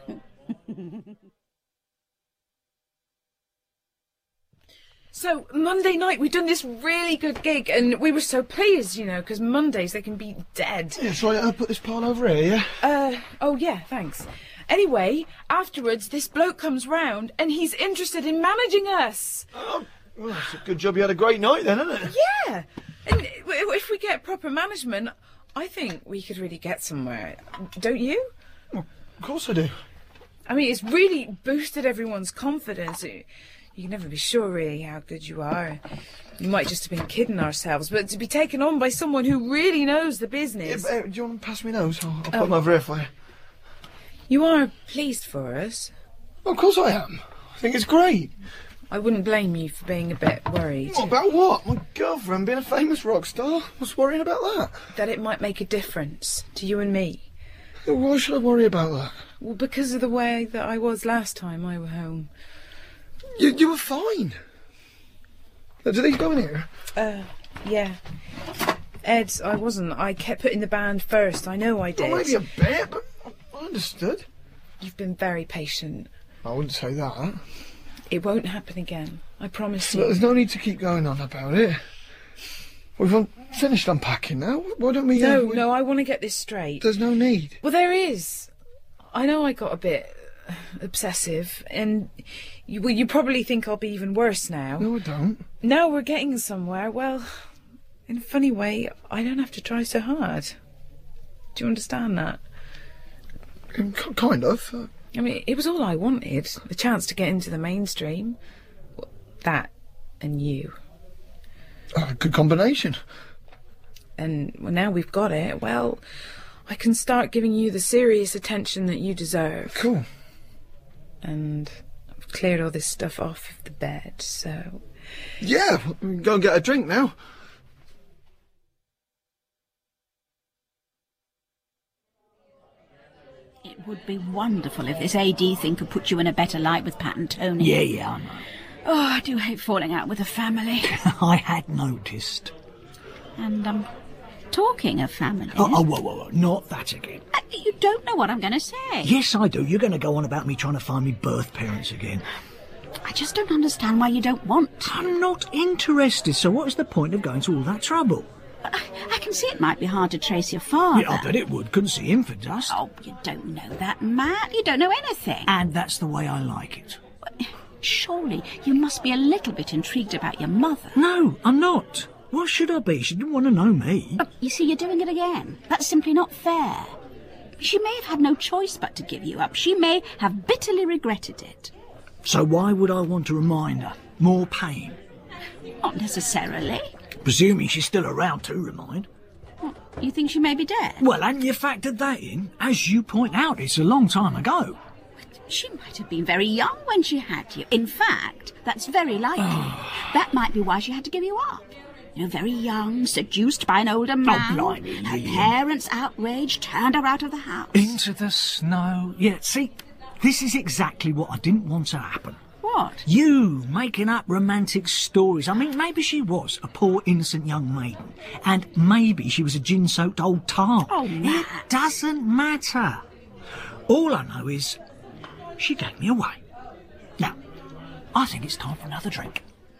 So, Monday night we'd done this really good gig, and we were so pleased, you know, because Mondays they can be dead. Yeah, so I put this pile over here, yeah? Oh yeah, thanks. Anyway, afterwards this bloke comes round, and he's interested in managing us. Oh, well, it's a good job you had a great night then, isn't it? Yeah, and if we get proper management, I think we could really get somewhere. Don't you? Well, of course I do. I mean, it's really boosted everyone's confidence. You can never be sure, really, how good you are. You might just have been kidding ourselves, but to be taken on by someone who really knows the business... Yeah, do you want to pass me those? I'll put them over here for you. You are pleased for us? Well, of course I am. I think it's great. I wouldn't blame you for being a bit worried. What, about what? My girlfriend being a famous rock star? What's worrying about that? That it might make a difference to you and me. Why should I worry about that? Well, because of the way that I was last time I were home. You were fine. Do these go in here? Yeah. Ed, I wasn't. I kept putting the band first. I know I did. Well, maybe a bit, but I understood. You've been very patient. I wouldn't say that. It won't happen again. I promise But you. there's no need to keep going on about it. We've finished unpacking now. Why don't we... No, I want to get this straight. There's no need. Well, there is. I know I got a bit obsessive, and you probably think I'll be even worse now. No, I don't. Now we're getting somewhere. Well, in a funny way, I don't have to try so hard. Do you understand that? Kind of. I mean, it was all I wanted. The chance to get into the mainstream. That and you. A good combination. And now we've got it, well, I can start giving you the serious attention that you deserve. Cool. And I've cleared all this stuff off of the bed, so... Yeah, we can go and get a drink now. It would be wonderful if this AD thing could put you in a better light with Pat and Tony. Yeah, I know. Oh, I do hate falling out with the family. I had noticed. And, talking of family... Whoa, not that again. You don't know what I'm going to say. Yes, I do. You're going to go on about me trying to find me birth parents again. I just don't understand why you don't want to. I'm not interested, so what is the point of going to all that trouble? I can see it might be hard to trace your father. Yeah, I bet it would. Couldn't see him for dust. Oh, you don't know that, Matt. You don't know anything. And that's the way I like it. Surely you must be a little bit intrigued about your mother. No, I'm not. Why should I be? She didn't want to know me. You see, you're doing it again. That's simply not fair. She may have had no choice but to give you up. She may have bitterly regretted it. So why would I want to remind her? More pain? Not necessarily. Presuming she's still around to remind. What, you think she may be dead? Well, hadn't you factored that in? As you point out, it's a long time ago. She might have been very young when she had you. In fact, that's very likely. That might be why she had to give you up. You know, very young, seduced by an older man. Oh, blimey, her parents, outraged, turned her out of the house. Into the snow. Yeah, see, this is exactly what I didn't want to happen. What? You making up romantic stories. I mean, maybe she was a poor, innocent young maiden. And maybe she was a gin-soaked old tart. Oh, Matt. It doesn't matter. All I know is she gave me away. Now, I think it's time for another drink.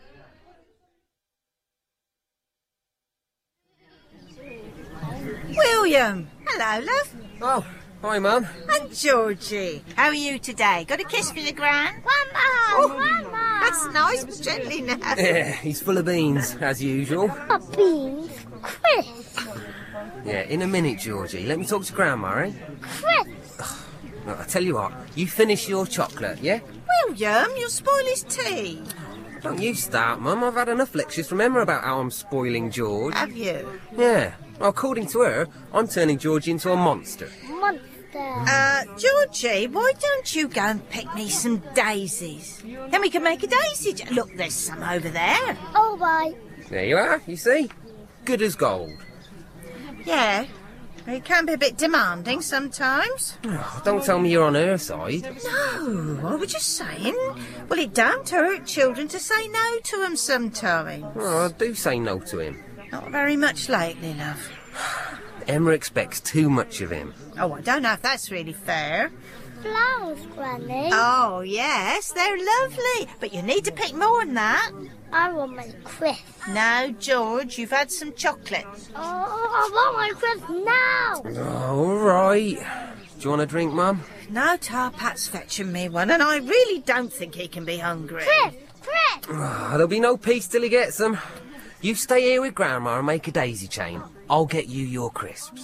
William! Hello, love. Oh, hi, Mum. And Georgie. How are you today? Got a kiss for your gran? Mama! That's nice, but gently now. Yeah, he's full of beans, as usual. Beans? Chris! Yeah, in a minute, Georgie. Let me talk to Grandma, eh? Chris! Look, I tell you what, you finish your chocolate, yeah? William, you'll spoil his tea. Don't you start, Mum. I've had enough lectures from Emma about how I'm spoiling George. Have you? Yeah. Well, according to her, I'm turning George into a monster. Georgie, why don't you go and pick me some daisies? Then we can make a daisy... Look, there's some over there. All right. There you are, you see? Good as gold. Yeah, it can be a bit demanding sometimes. Oh, don't tell me you're on her side. No, I was just saying. Well, it don't hurt children to say no to them sometimes. Oh, I do say no to him. Not very much lately, love. Emma expects too much of him. Oh, I don't know if that's really fair. Flowers, Granny. Oh, yes, they're lovely. But you need to pick more than that. I want my Chris. No, George, you've had some chocolate. Oh, I want my Chris now. Oh, all right. Do you want a drink, Mum? No, Tar Pat's fetching me one, and I really don't think he can be hungry. Chris! Oh, there'll be no peace till he gets them. You stay here with Grandma and make a daisy chain. I'll get you your crisps.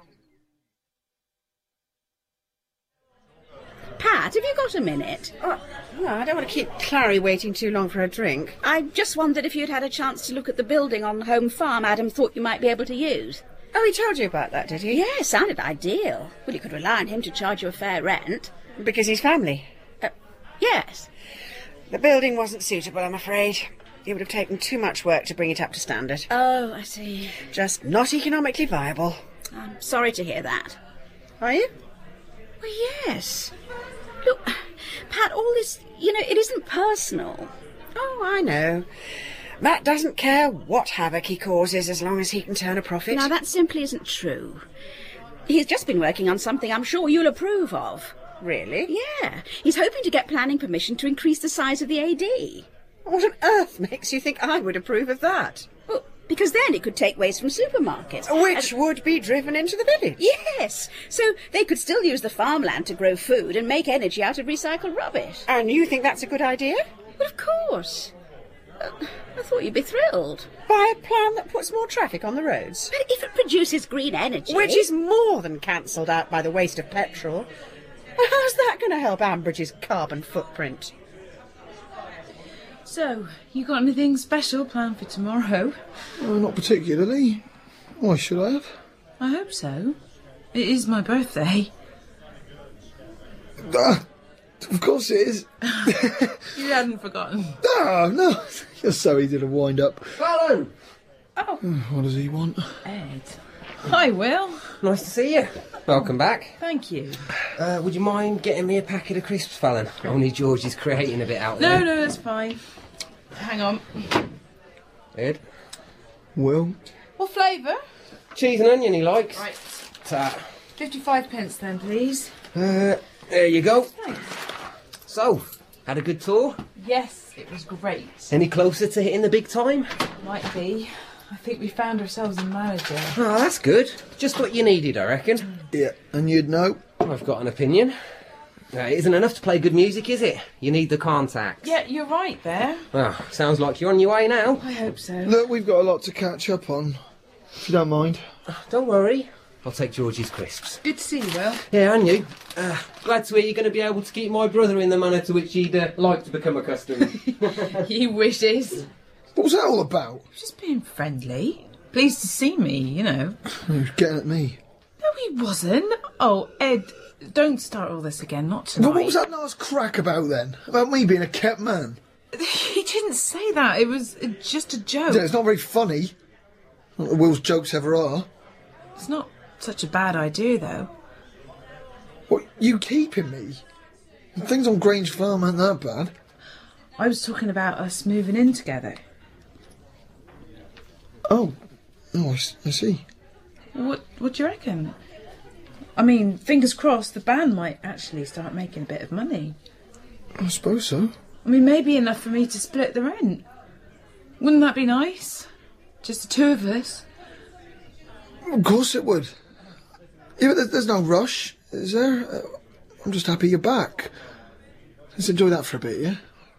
Pat, have you got a minute? Oh, well, I don't want to keep Clary waiting too long for her drink. I just wondered if you'd had a chance to look at the building on Home Farm Adam thought you might be able to use. Oh, he told you about that, did he? Yeah, sounded ideal. Well, you could rely on him to charge you a fair rent. Because he's family? Yes. The building wasn't suitable, I'm afraid. It would have taken too much work to bring it up to standard. Oh, I see. Just not economically viable. I'm sorry to hear that. Are you? Well, yes. Look, Pat, all this, it isn't personal. Oh, I know. Matt doesn't care what havoc he causes as long as he can turn a profit. Now, that simply isn't true. He's just been working on something I'm sure you'll approve of. Really? Yeah. He's hoping to get planning permission to increase the size of the AD. What on earth makes you think I would approve of that? Well, because then it could take waste from supermarkets. Which would be driven into the village. Yes. So they could still use the farmland to grow food and make energy out of recycled rubbish. And you think that's a good idea? Well, of course. I thought you'd be thrilled. By a plan that puts more traffic on the roads? But if it produces green energy... Which is more than cancelled out by the waste of petrol. How's that going to help Ambridge's carbon footprint? So, you got anything special planned for tomorrow? Not particularly. Why should I have? I hope so. It is my birthday. Of course it is. You hadn't forgotten. Oh, no. You're so easy to wind up. Hello. Oh. What does he want? Ed. Hi, Will. Nice to see you. Welcome back. Thank you. Would you mind getting me a packet of crisps, Fallon? Only George is creating a bit out there. No, that's fine. Hang on. Ed? Will? What flavour? Cheese and onion he likes. Right. Ta. 55 pence then, please. There you go. Thanks. So, had a good tour? Yes, it was great. Any closer to hitting the big time? Might be. I think we found ourselves a manager. Oh, that's good. Just what you needed, I reckon. Yeah, and you'd know. I've got an opinion. It isn't enough to play good music, is it? You need the contacts. Yeah, you're right there. Well, sounds like you're on your way now. I hope so. Look, we've got a lot to catch up on, if you don't mind. Don't worry. I'll take Georgie's crisps. Good to see you, Will. Yeah, and you. Glad to hear you're going to be able to keep my brother in the manner to which he'd like to become accustomed. He wishes. What was that all about? Just being friendly. Pleased to see me, you know. He was getting at me. No, he wasn't. Oh, Ed, don't start all this again, not tonight. Well, what was that last crack about then? About me being a kept man? He didn't say that. It was just a joke. Yeah, it's not very funny. Not that Will's jokes ever are. It's not such a bad idea, though. What, you keeping me? Things on Grange Farm aren't that bad. I was talking about us moving in together. Oh, I see. What do you reckon? I mean, fingers crossed, the band might actually start making a bit of money. I suppose so. I mean, maybe enough for me to split the rent. Wouldn't that be nice? Just the two of us. Of course it would. Yeah, but there's no rush, is there? I'm just happy you're back. Let's enjoy that for a bit, yeah?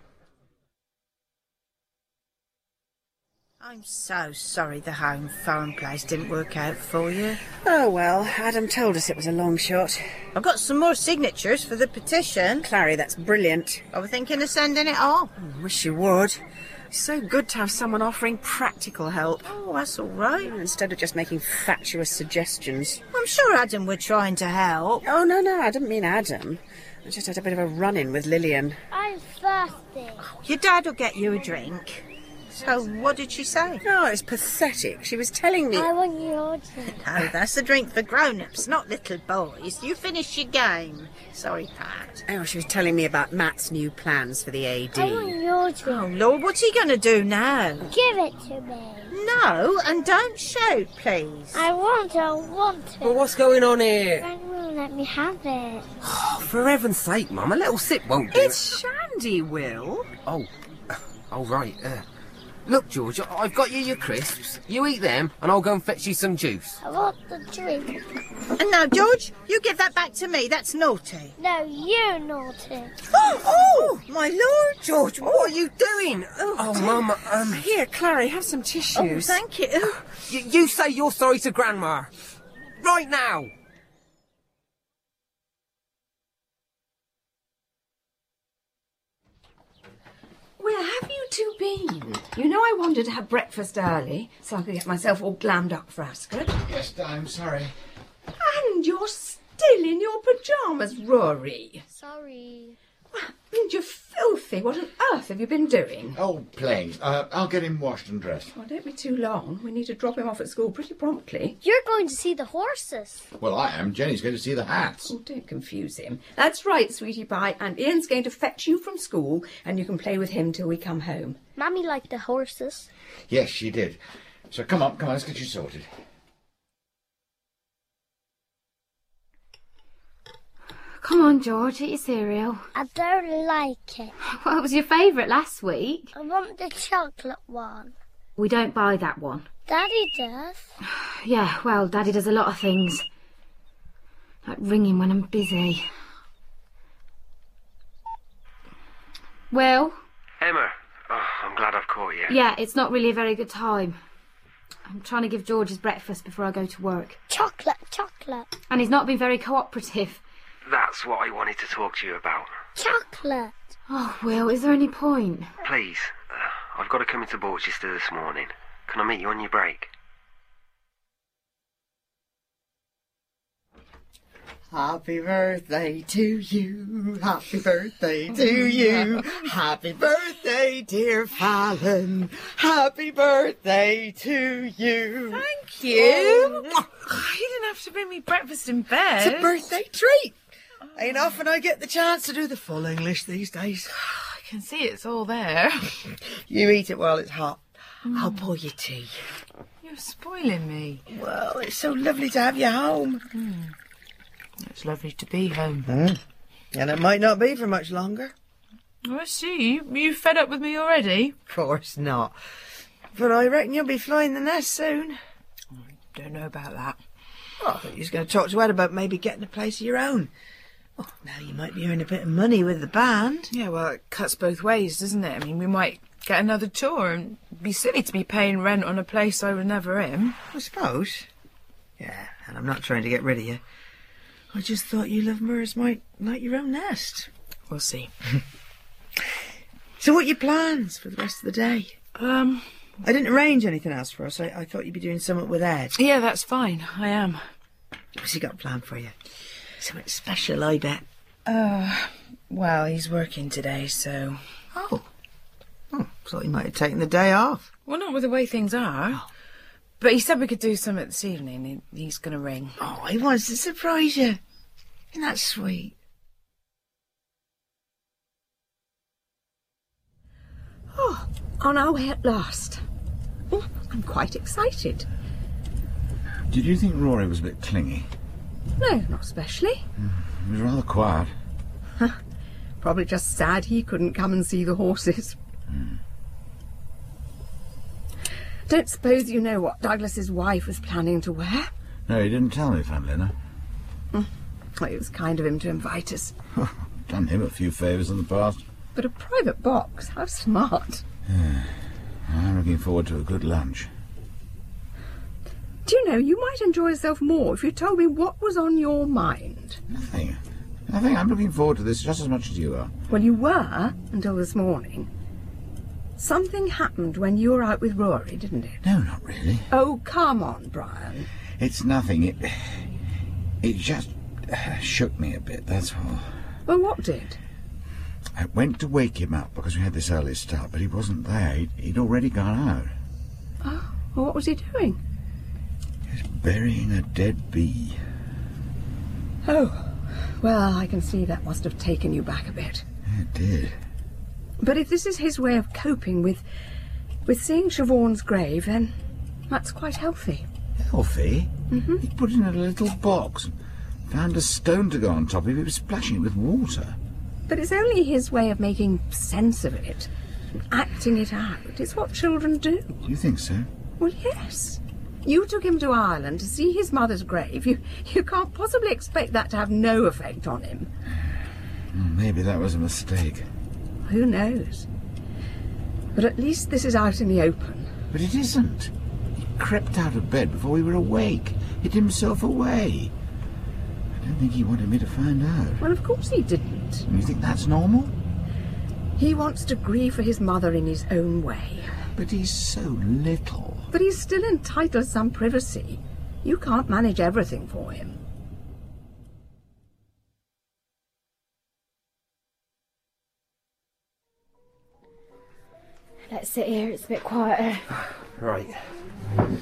I'm so sorry the home farm place didn't work out for you. Oh, well, Adam told us it was a long shot. I've got some more signatures for the petition. Clary, that's brilliant. I was thinking of sending it off. Wish you would. It's so good to have someone offering practical help. Oh, that's all right. Instead of just making fatuous suggestions. I'm sure Adam were trying to help. Oh, no, I didn't mean Adam. I just had a bit of a run-in with Lillian. I'm thirsty. Your dad will get you a drink. So, what did she say? Oh, it's pathetic. She was telling me... I want your drink. No, that's a drink for grown-ups, not little boys. You finished your game. Sorry, Pat. Oh, she was telling me about Matt's new plans for the AD. I want your drink. Oh, Lord, what's he going to do now? Give it to me. No, and don't shout, please. I want it. Well, what's going on here? Frank won't let me have it. Oh, for heaven's sake, Mum, a little sip won't do. It's Shandy, Will. Oh, right. Look, George, I've got you your crisps. You eat them, and I'll go and fetch you some juice. I want the drink. And now, George, you give that back to me. That's naughty. No, you're naughty. Oh, my Lord, George, what are you doing? Oh, Mum, Here, Clary, have some tissues. Oh, thank you. You say you're sorry to Grandma. Right now. Where have you two been? You know I wanted to have breakfast early, so I could get myself all glammed up for Ascot. Yes, I'm sorry. And you're still in your pyjamas, Rory. Sorry. And you're filthy. What on earth have you been doing? Oh, playing. I'll get him washed and dressed. Well, don't be too long. We need to drop him off at school pretty promptly. You're going to see the horses. Well, I am. Jenny's going to see the hats. Oh, don't confuse him. That's right, sweetie pie. And Ian's going to fetch you from school, and you can play with him till we come home. Mummy liked the horses. Yes, she did. So come on, let's get you sorted. Come on, George, eat your cereal. I don't like it. What was your favourite last week? I want the chocolate one. We don't buy that one. Daddy does. Yeah, well, Daddy does a lot of things. Like ringing when I'm busy. Will? Emma, I'm glad I've caught you. Yeah, it's not really a very good time. I'm trying to give George his breakfast before I go to work. Chocolate. And he's not been very cooperative. That's what I wanted to talk to you about. Chocolate. Oh, Will, is there any point? Please, I've got to come into Borchester this morning. Can I meet you on your break? Happy birthday to you, happy birthday to you, happy birthday, dear Fallon, happy birthday to you. Thank you. You didn't have to bring me breakfast in bed. It's a birthday treat. Ain't often I get the chance to do the full English these days. I can see it's all there. You eat it while it's hot. I'll pour you tea. You're spoiling me. Well, it's so lovely to have you home. It's lovely to be home. And it might not be for much longer. I see. You fed up with me already? Of course not. But I reckon you'll be flying the nest soon. Don't know about that. Oh, I thought you was going to talk to Ed about maybe getting a place of your own. Oh, now you might be earning a bit of money with the band. Yeah, well, it cuts both ways, doesn't it? I mean, we might get another tour, and it'd be silly to be paying rent on a place I was never in. I suppose. Yeah, and I'm not trying to get rid of you. I just thought you lovers might like your own nest. We'll see. So what are your plans for the rest of the day? I didn't arrange anything else for us. I thought you'd be doing something with Ed. Yeah, that's fine. I am. What's he got planned for you? Something special, I bet. Well, he's working today, so... Oh, thought he might have taken the day off. Well, not with the way things are. But he said we could do something this evening. He's going to ring. Oh, he wants to surprise you. Isn't that sweet? Oh, on our way at last. Oh, I'm quite excited. Did you think Rory was a bit clingy? No, not especially. He was rather quiet. Probably just sad he couldn't come and see the horses. Don't suppose you know what Douglas's wife was planning to wear? No, he didn't tell me, funnily enough. Well, it was kind of him to invite us. Done him a few favours in the past. But a private box, how smart. I'm looking forward to a good lunch. Do you know, you might enjoy yourself more if you told me what was on your mind. Nothing. I'm looking forward to this just as much as you are. Well, you were, until this morning. Something happened when you were out with Rory, didn't it? No, not really. Oh, come on, Brian. It's nothing. It just shook me a bit, that's all. Well, what did? I went to wake him up because we had this early start, but he wasn't there. He'd already gone out. Oh, well, what was he doing? He was burying a dead bee. Oh, well, I can see that must have taken you back a bit. It did. But if this is his way of coping with seeing Siobhan's grave, then that's quite healthy. Healthy? He put it in a little box and found a stone to go on top of it. He was splashing it with water. But it's only his way of making sense of it, acting it out. It's what children do. Do you think so? Well, yes. You took him to Ireland to see his mother's grave. You can't possibly expect that to have no effect on him. Maybe that was a mistake. Who knows? But at least this is out in the open. But it isn't. He crept out of bed before we were awake. Hid himself away. I don't think he wanted me to find out. Well, of course he didn't. And you think that's normal? He wants to grieve for his mother in his own way. But he's so little. But he's still entitled to some privacy. You can't manage everything for him. Let's sit here, it's a bit quieter. Right. I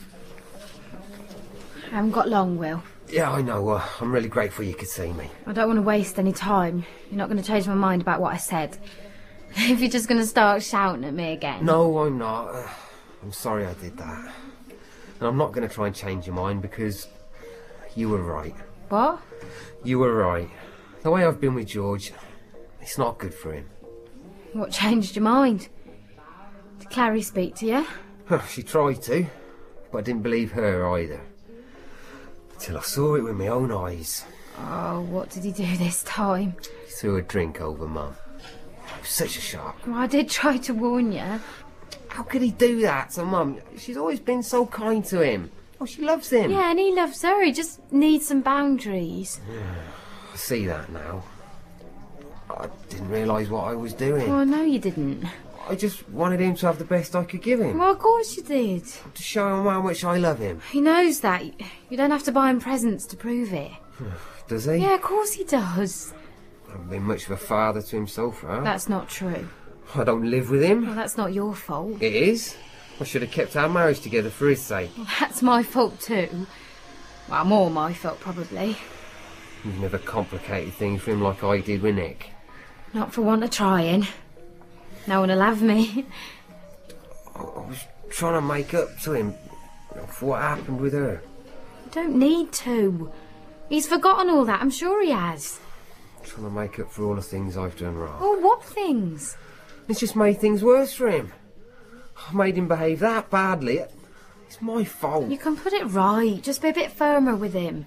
haven't got long, Will. Yeah, I know. I'm really grateful you could see me. I don't want to waste any time. You're not going to change my mind about what I said. If you're just going to start shouting at me again. No, I'm not. I'm sorry I did that. And I'm not going to try and change your mind because you were right. What? You were right. The way I've been with George, it's not good for him. What changed your mind? Did Clary speak to you? She tried to, but I didn't believe her either. Till I saw it with my own eyes. Oh, what did he do this time? He threw a drink over Mum. It was such a shock. Well, I did try to warn you. How could he do that to Mum? She's always been so kind to him. Oh, she loves him. Yeah, and he loves her. He just needs some boundaries. I see that now. I didn't realise what I was doing. Oh, no, you didn't. I just wanted him to have the best I could give him. Well, of course you did. To show him how much I love him. He knows that. You don't have to buy him presents to prove it. Does he? Yeah, of course he does. I haven't been much of a father to him so far. That's not true. I don't live with him. Well, that's not your fault. It is. I should have kept our marriage together for his sake. Well, that's my fault too. Well, more my fault, probably. You've never complicated things for him like I did with Nick. Not for want of trying. No one will have me. I was trying to make up to him for what happened with her. You don't need to. He's forgotten all that, I'm sure he has. Trying to make up for all the things I've done wrong. Oh, what things? It's just made things worse for him. I made him behave that badly. It's my fault. You can put it right. Just be a bit firmer with him.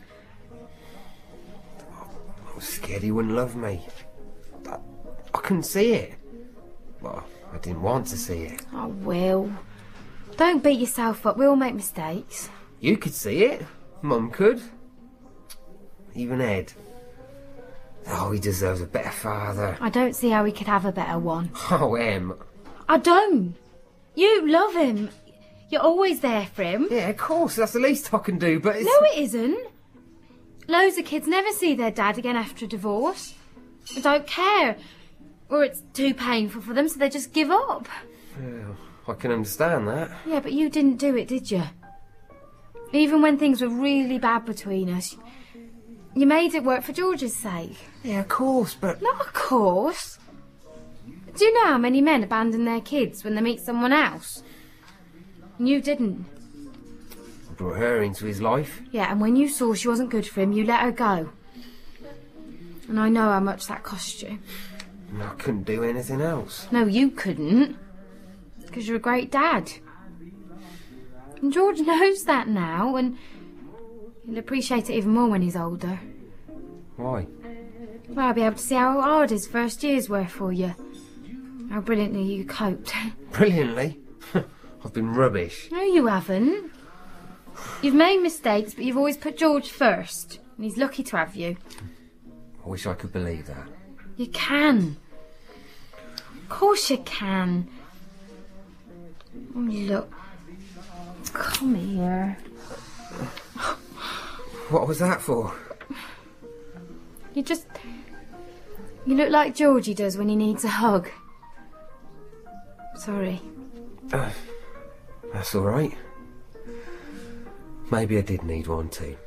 I was scared he wouldn't love me. I couldn't see it. Well, I didn't want to see it. Oh, Will. Don't beat yourself up. We all make mistakes. You could see it. Mum could. Even Ed. Oh, he deserves a better father. I don't see how he could have a better one. Oh, Em. I don't. You love him. You're always there for him. Yeah, of course. That's the least I can do, but it's... No, it isn't. Loads of kids never see their dad again after a divorce. They don't care. Or it's too painful for them, so they just give up. Yeah, I can understand that. Yeah, but you didn't do it, did you? Even when things were really bad between us, you made it work for George's sake. Yeah, of course, but... Not of course. Do you know how many men abandon their kids when they meet someone else? And you didn't. Brought her into his life. Yeah, and when you saw she wasn't good for him, you let her go. And I know how much that cost you. I couldn't do anything else. No, you couldn't. Because you're a great dad. And George knows that now, and he'll appreciate it even more when he's older. Why? Well, I'll be able to see how hard his first years were for you. How brilliantly you coped. Brilliantly? I've been rubbish. No, you haven't. You've made mistakes, but you've always put George first. And he's lucky to have you. I wish I could believe that. You can. Of course you can. Oh, look. Come here. What was that for? You look like Georgie does when he needs a hug. Sorry. That's all right. Maybe I did need one too.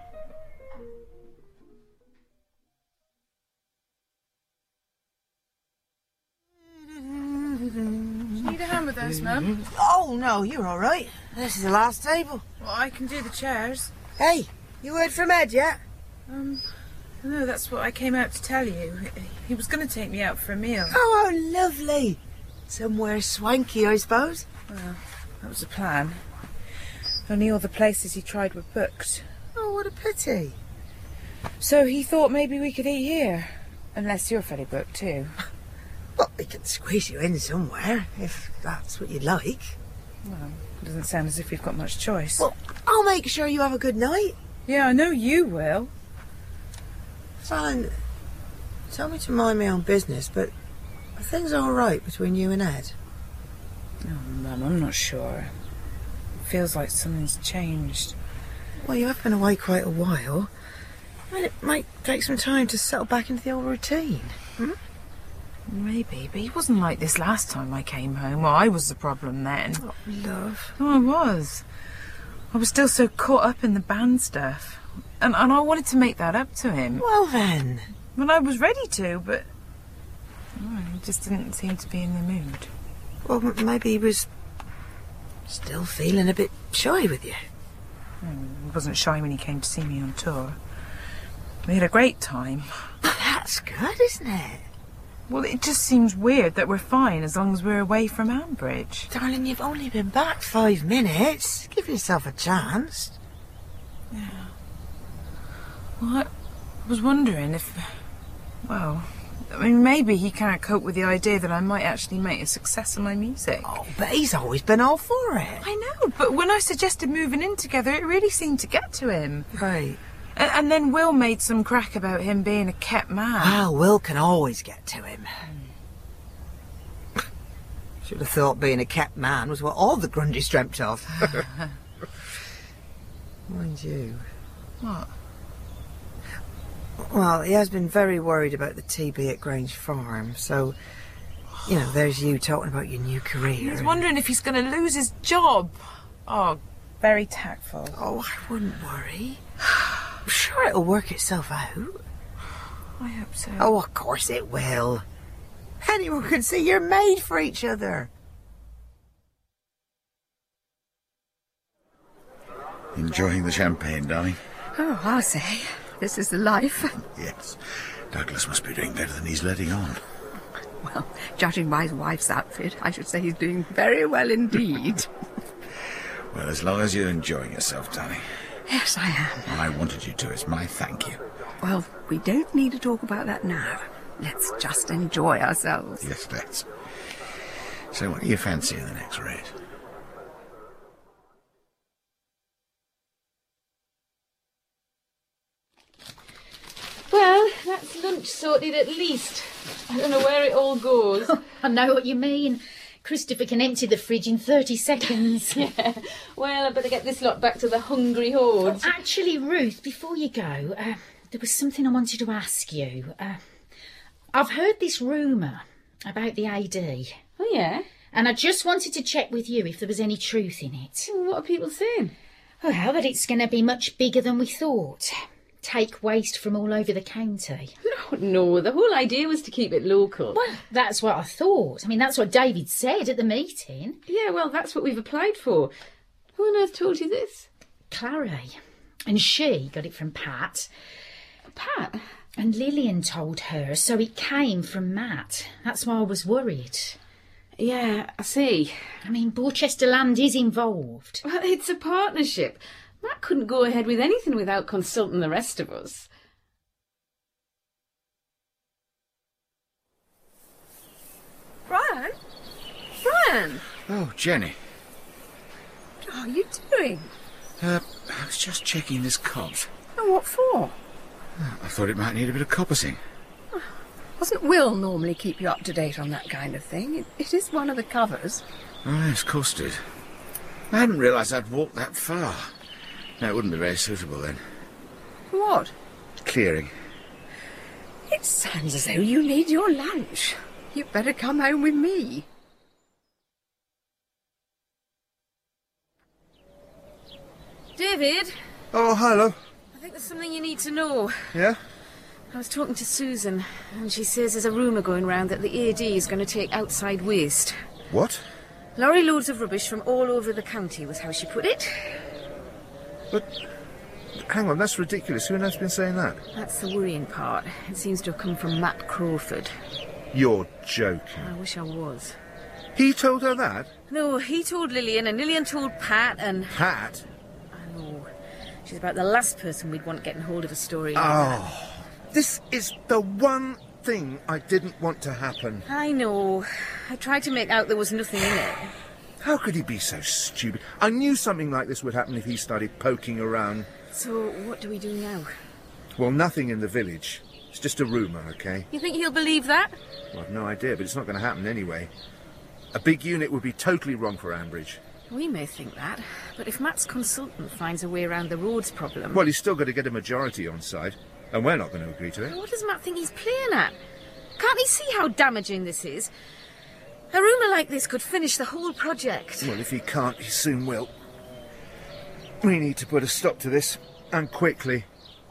Need a hand with those, Mum? Oh, no, you're all right. This is the last table. Well, I can do the chairs. Hey, you heard from Ed yet? No, that's what I came out to tell you. He was going to take me out for a meal. Oh, how lovely. Somewhere swanky, I suppose. Well, that was the plan. Only all the places he tried were booked. Oh, what a pity. So he thought maybe we could eat here. Unless you're fairly booked too. Well, we can squeeze you in somewhere, if that's what you'd like. Well, it doesn't sound as if we've got much choice. Well, I'll make sure you have a good night. Yeah, I know you will. Fallon, tell me to mind my own business, but are things all right between you and Ed? Oh, Mum, I'm not sure. It feels like something's changed. Well, you have been away quite a while. I mean, it might take some time to settle back into the old routine. Maybe, but he wasn't like this last time I came home. Well, I was the problem then. Oh, love. Oh, I was. I was still so caught up in the band stuff. And I wanted to make that up to him. Well, then. Well, I was ready to, but... he just didn't seem to be in the mood. Well, maybe he was still feeling a bit shy with you. He wasn't shy when he came to see me on tour. We had a great time. That That's good, isn't it? Well, it just seems weird that we're fine as long as we're away from Ambridge. Darling, you've only been back 5 minutes. Give yourself a chance. Yeah. Well, I was wondering if... Well, I mean, maybe he can't cope with the idea that I might actually make a success of my music. Oh, but he's always been all for it. I know, but when I suggested moving in together, it really seemed to get to him. Right. And then Will made some crack about him being a kept man. Well, Will can always get to him. Should have thought being a kept man was what all the Grundys dreamt of. Mind you. What? Well, he has been very worried about the TB at Grange Farm, so, you know, there's you talking about your new career. He's wondering if he's going to lose his job. Oh, very tactful. Oh, I wouldn't worry. I'm sure it'll work itself out. I hope so. Oh, of course it will. Anyone can see you're made for each other. Enjoying the champagne, darling? Oh, I'll say. This is the life. Yes. Douglas must be doing better than he's letting on. Well, judging by his wife's outfit, I should say he's doing very well indeed. Well, as long as you're enjoying yourself, darling. Yes, I am. I wanted you to. It's my thank you. Well, we don't need to talk about that now. Let's just enjoy ourselves. Yes, let's. So what do you fancy in the next race? Well, that's lunch sorted at least. I don't know where it all goes. I know what you mean. Christopher can empty the fridge in 30 seconds. Yeah. Well, I better get this lot back to the hungry hordes. Oh, actually, Ruth, before you go, there was something I wanted to ask you. I've heard this rumour about the AD. Oh, yeah? And I just wanted to check with you if there was any truth in it. Well, what are people saying? Well, that it's going to be much bigger than we thought. Take waste from all over the county. No, the whole idea was to keep it local. Well, that's what I thought. I mean, that's what David said at the meeting. Yeah, well, that's what we've applied for. Who on earth told you this? Clary. And she got it from Pat. Pat? And Lillian told her, so it came from Matt. That's why I was worried. Yeah, I see. I mean, Borchester Land is involved. Well, it's a partnership. Matt couldn't go ahead with anything without consulting the rest of us. Brian? Brian! Oh, Jenny. What are you doing? I was just checking this cot. Oh, what for? I thought it might need a bit of coppicing. Doesn't Will normally keep you up to date on that kind of thing? It is one of the covers. Oh, yes, of course it is. I hadn't realised I'd walked that far. No, it wouldn't be very suitable then. What? Clearing. It sounds as though you need your lunch. You'd better come home with me. David? Oh, hello. I think there's something you need to know. Yeah? I was talking to Susan, and she says there's a rumour going round that the AD is going to take outside waste. What? Lorry loads of rubbish from all over the county, was how she put it. But, hang on, that's ridiculous. Who on earth's been saying that? That's the worrying part. It seems to have come from Matt Crawford. You're joking. I wish I was. He told her that? No, he told Lillian, and Lillian told Pat, and... Pat? I know. She's about the last person we'd want getting hold of a story like that. Oh, this is the one thing I didn't want to happen. I know. I tried to make out there was nothing in it. How could he be so stupid? I knew something like this would happen if he started poking around. So, what do we do now? Well, nothing in the village. It's just a rumour, OK? You think he'll believe that? Well, I've no idea, but it's not going to happen anyway. A big unit would be totally wrong for Ambridge. We may think that, but if Matt's consultant finds a way around the roads problem... Well, he's still got to get a majority on side, and we're not going to agree to it. What does Matt think he's playing at? Can't he see how damaging this is? A rumour like this could finish the whole project. Well, if he can't, he soon will. We need to put a stop to this, and quickly.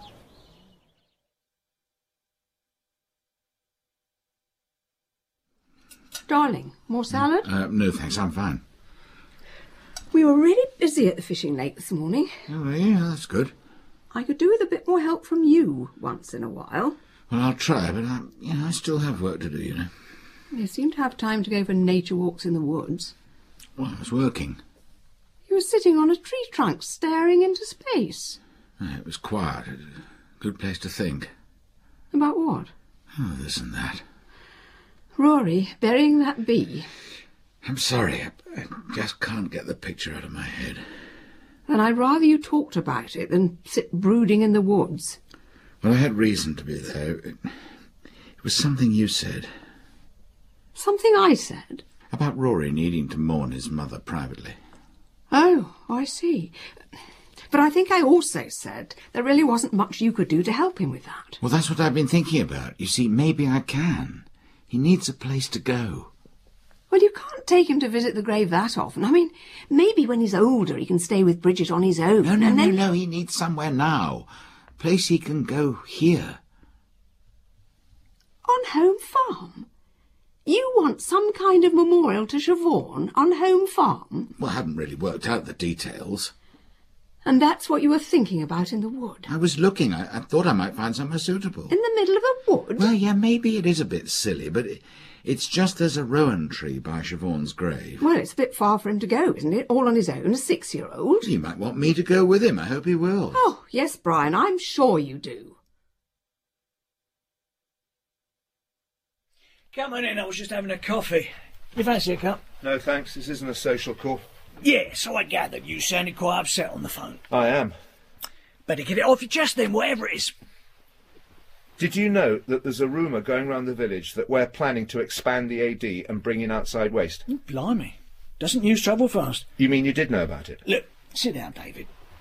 Darling, more salad? No, thanks, I'm fine. We were really busy at the fishing lake this morning. Oh, yeah, that's good. I could do with a bit more help from you once in a while. Well, I'll try, but I still have work to do, you know. You seem to have time to go for nature walks in the woods. Well, I was working. You were sitting on a tree trunk, staring into space. It was quiet. A good place to think. About what? Oh, this and that. Rory, burying that bee. I'm sorry. I just can't get the picture out of my head. Then I'd rather you talked about it than sit brooding in the woods. Well, I had reason to be there. It was something you said. Something I said? About Rory needing to mourn his mother privately. Oh, I see. But I think I also said there really wasn't much you could do to help him with that. Well, that's what I've been thinking about. You see, maybe I can. He needs a place to go. Well, you can't take him to visit the grave that often. I mean, maybe when he's older he can stay with Bridget on his own. No, he needs somewhere now. A place he can go here. On Home Farm? You want some kind of memorial to Siobhan on Home Farm? Well, I haven't really worked out the details. And that's what you were thinking about in the wood? I was looking. I thought I might find somewhere suitable. In the middle of a wood? Well, yeah, maybe it is a bit silly, but it's just there's a rowan tree by Siobhan's grave. Well, it's a bit far for him to go, isn't it? All on his own, a 6-year-old. He might want me to go with him. I hope he will. Oh, yes, Brian, I'm sure you do. Come on in, I was just having a coffee. You fancy a cup? No, thanks. This isn't a social call. Yeah, so I gathered you sounded quite upset on the phone. I am. Better get it off your chest then, whatever it is. Did you know that there's a rumour going round the village that we're planning to expand the AD and bring in outside waste? Oh, blimey. Doesn't news travel fast? You mean you did know about it? Look, sit down, David.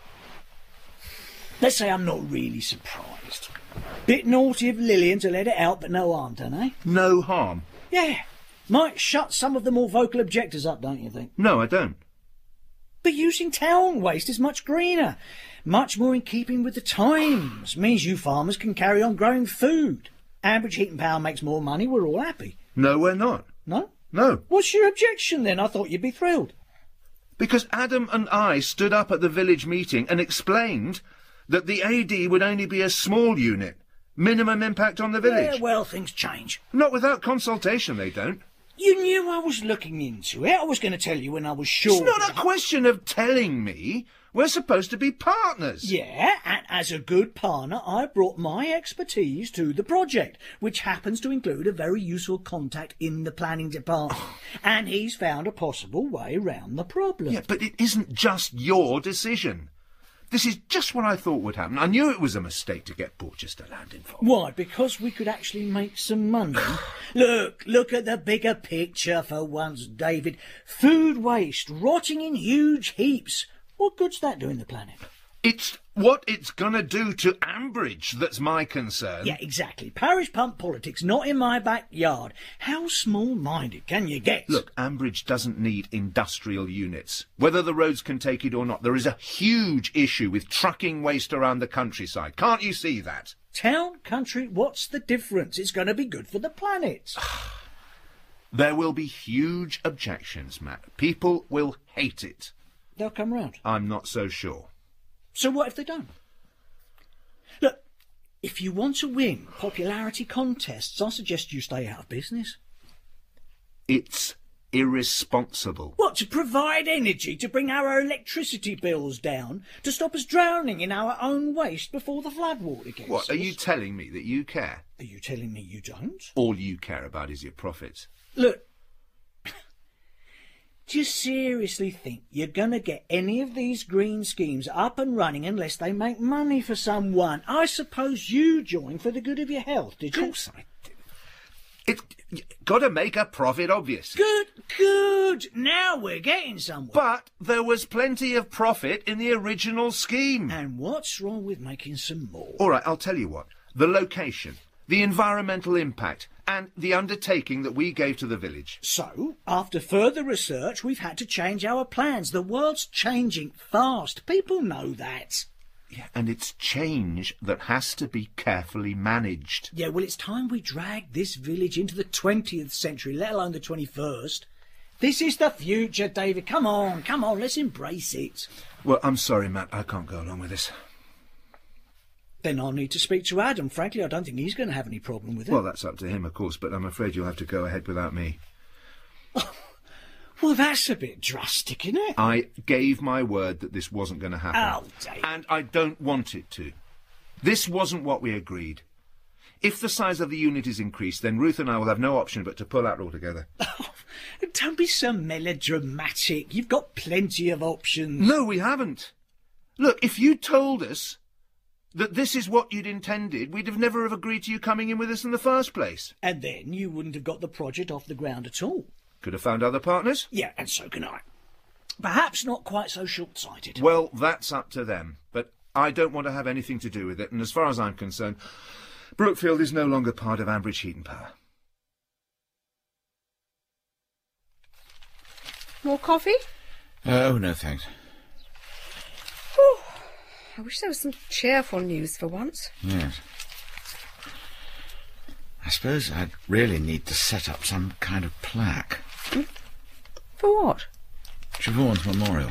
Let's say I'm not really surprised. Bit naughty of Lillian to let it out, but no harm done, eh? No harm? Yeah. Might shut some of the more vocal objectors up, don't you think? No, I don't. But using town waste is much greener, much more in keeping with the times. Means you farmers can carry on growing food. Ambridge Heat and Power makes more money, we're all happy. No, we're not. No? No. What's your objection then? I thought you'd be thrilled. Because Adam and I stood up at the village meeting and explained that the AD would only be a small unit. Minimum impact on the village. Yeah, well, things change. Not without consultation, they don't. You knew I was looking into it. I was going to tell you when I was sure. It's not a question of telling me. We're supposed to be partners. Yeah, and as a good partner, I brought my expertise to the project, which happens to include a very useful contact in the planning department. And he's found a possible way round the problem. Yeah, but it isn't just your decision. This is just what I thought would happen. I knew it was a mistake to get Porchester land involved. Why? Because we could actually make some money? Look at the bigger picture for once, David. Food waste, rotting in huge heaps. What good's that doing the planet? It's what it's gonna do to Ambridge that's my concern. Yeah, exactly. Parish pump politics, not in my backyard. How small-minded can you get? Look, Ambridge doesn't need industrial units. Whether the roads can take it or not, there is a huge issue with trucking waste around the countryside. Can't you see that? Town, country, what's the difference? It's going to be good for the planet. There will be huge objections, Matt. People will hate it. They'll come round. I'm not so sure. So what if they don't? Look, if you want to win popularity contests, I suggest you stay out of business. It's irresponsible. What, to provide energy, to bring our electricity bills down, to stop us drowning in our own waste before the floodwater gets What, us? are you telling me that you care? Are you telling me you don't? All you care about is your profits. Look, do you seriously think you're going to get any of these green schemes up and running unless they make money for someone? I suppose you joined for the good of your health, did you? Of course I did. It's got to make a profit, obvious. Good. Now we're getting somewhere. But there was plenty of profit in the original scheme. And what's wrong with making some more? All right, I'll tell you what. The location, the environmental impact, and the undertaking that we gave to the village. So, after further research, we've had to change our plans. The world's changing fast. People know that. Yeah, and it's change that has to be carefully managed. Yeah, well, it's time we drag this village into the 20th century, let alone the 21st. This is the future, David. Come on, let's embrace it. Well, I'm sorry, Matt, I can't go along with this. Then I'll need to speak to Adam. Frankly, I don't think he's going to have any problem with it. Well, that's up to him, of course, but I'm afraid you'll have to go ahead without me. Well, that's a bit drastic, isn't it? I gave my word that this wasn't going to happen. Oh, Dave. And I don't want it to. This wasn't what we agreed. If the size of the unit is increased, then Ruth and I will have no option but to pull out altogether. Don't be so melodramatic. You've got plenty of options. No, we haven't. Look, if you told us that this is what you'd intended, we'd have never have agreed to you coming in with us in the first place. And then you wouldn't have got the project off the ground at all. Could have found other partners? Yeah, and so can I. Perhaps not quite so short-sighted. Well, that's up to them. But I don't want to have anything to do with it, and as far as I'm concerned, Brookfield is no longer part of Ambridge Heat and Power. More coffee? Oh, no, thanks. Whew. I wish there was some cheerful news for once. Yes. I suppose I'd really need to set up some kind of plaque. For what? Siobhan's memorial.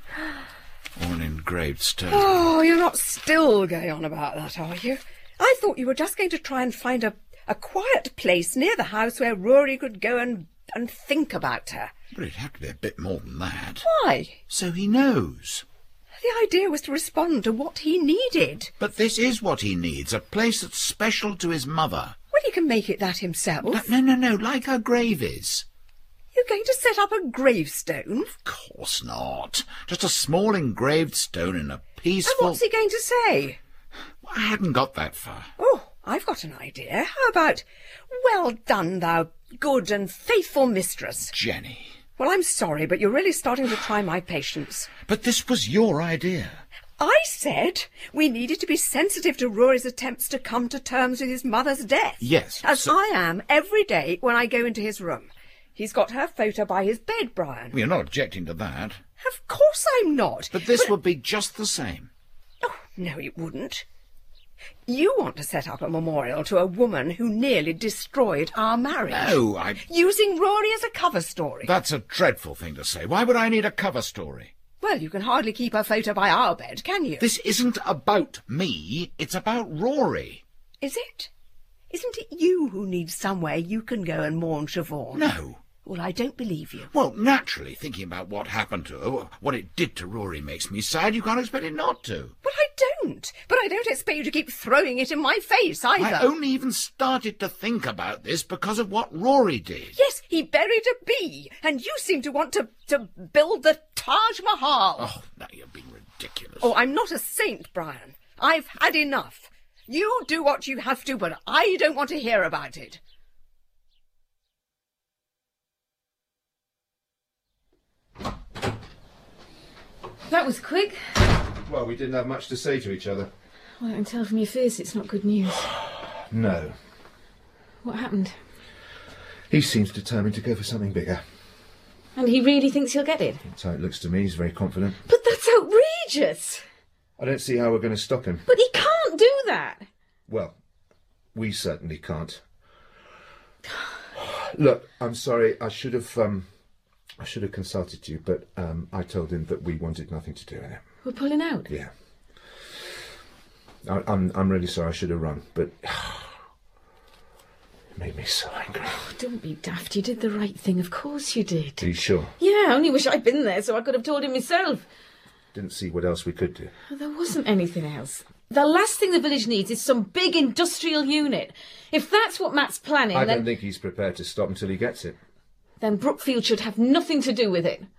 Or an engraved stone. Oh, you're not still going on about that, are you? I thought you were just going to try and find a quiet place near the house where Rory could go and think about her. But it'd have to be a bit more than that. Why? So he knows. The idea was to respond to what he needed. But this is what he needs, a place that's special to his mother. Well, he can make it that himself. No, like her grave is. You're going to set up a gravestone? Of course not. Just a small engraved stone in a peaceful... And what's he going to say? I hadn't got that far. Oh, I've got an idea. How about, well done, thou good and faithful mistress? Jenny. Well, I'm sorry, but you're really starting to try my patience. But this was your idea. I said we needed to be sensitive to Rory's attempts to come to terms with his mother's death. Yes. As I am every day when I go into his room. He's got her photo by his bed, Brian. Well, you're not objecting to that. Of course I'm not. But this would be just the same. Oh, no, it wouldn't. You want to set up a memorial to a woman who nearly destroyed our marriage. No, Using Rory as a cover story. That's a dreadful thing to say. Why would I need a cover story? Well, you can hardly keep her photo by our bed, can you? This isn't about me. It's about Rory. Is it? Isn't it you who need somewhere you can go and mourn Siobhan? No. Well, I don't believe you. Well, naturally, thinking about what happened to her, what it did to Rory makes me sad. You can't expect it not to. But I don't. But I don't expect you to keep throwing it in my face either. I only even started to think about this because of what Rory did. Yes, he buried a bee, and you seem to want to build the Taj Mahal. Oh, now you're being ridiculous. Oh, I'm not a saint, Brian. I've had enough. You do what you have to, but I don't want to hear about it. That was quick. Well, we didn't have much to say to each other. Well, I can tell from your face it's not good news. No. What happened? He seems determined to go for something bigger. And he really thinks he'll get it? That's how it looks to me. He's very confident. But that's outrageous! I don't see how we're going to stop him. But he can't do that! Well, we certainly can't. Look, I'm sorry. I should have consulted you, but I told him that we wanted nothing to do with it. We're pulling out? Yeah. I'm really sorry. I should have run, but it made me so angry. Oh, don't be daft. You did the right thing. Of course you did. Are you sure? Yeah, I only wish I'd been there so I could have told him myself. Didn't see what else we could do. There wasn't anything else. The last thing the village needs is some big industrial unit. If that's what Matt's planning, I don't think he's prepared to stop until he gets it. Then Brookfield should have nothing to do with it.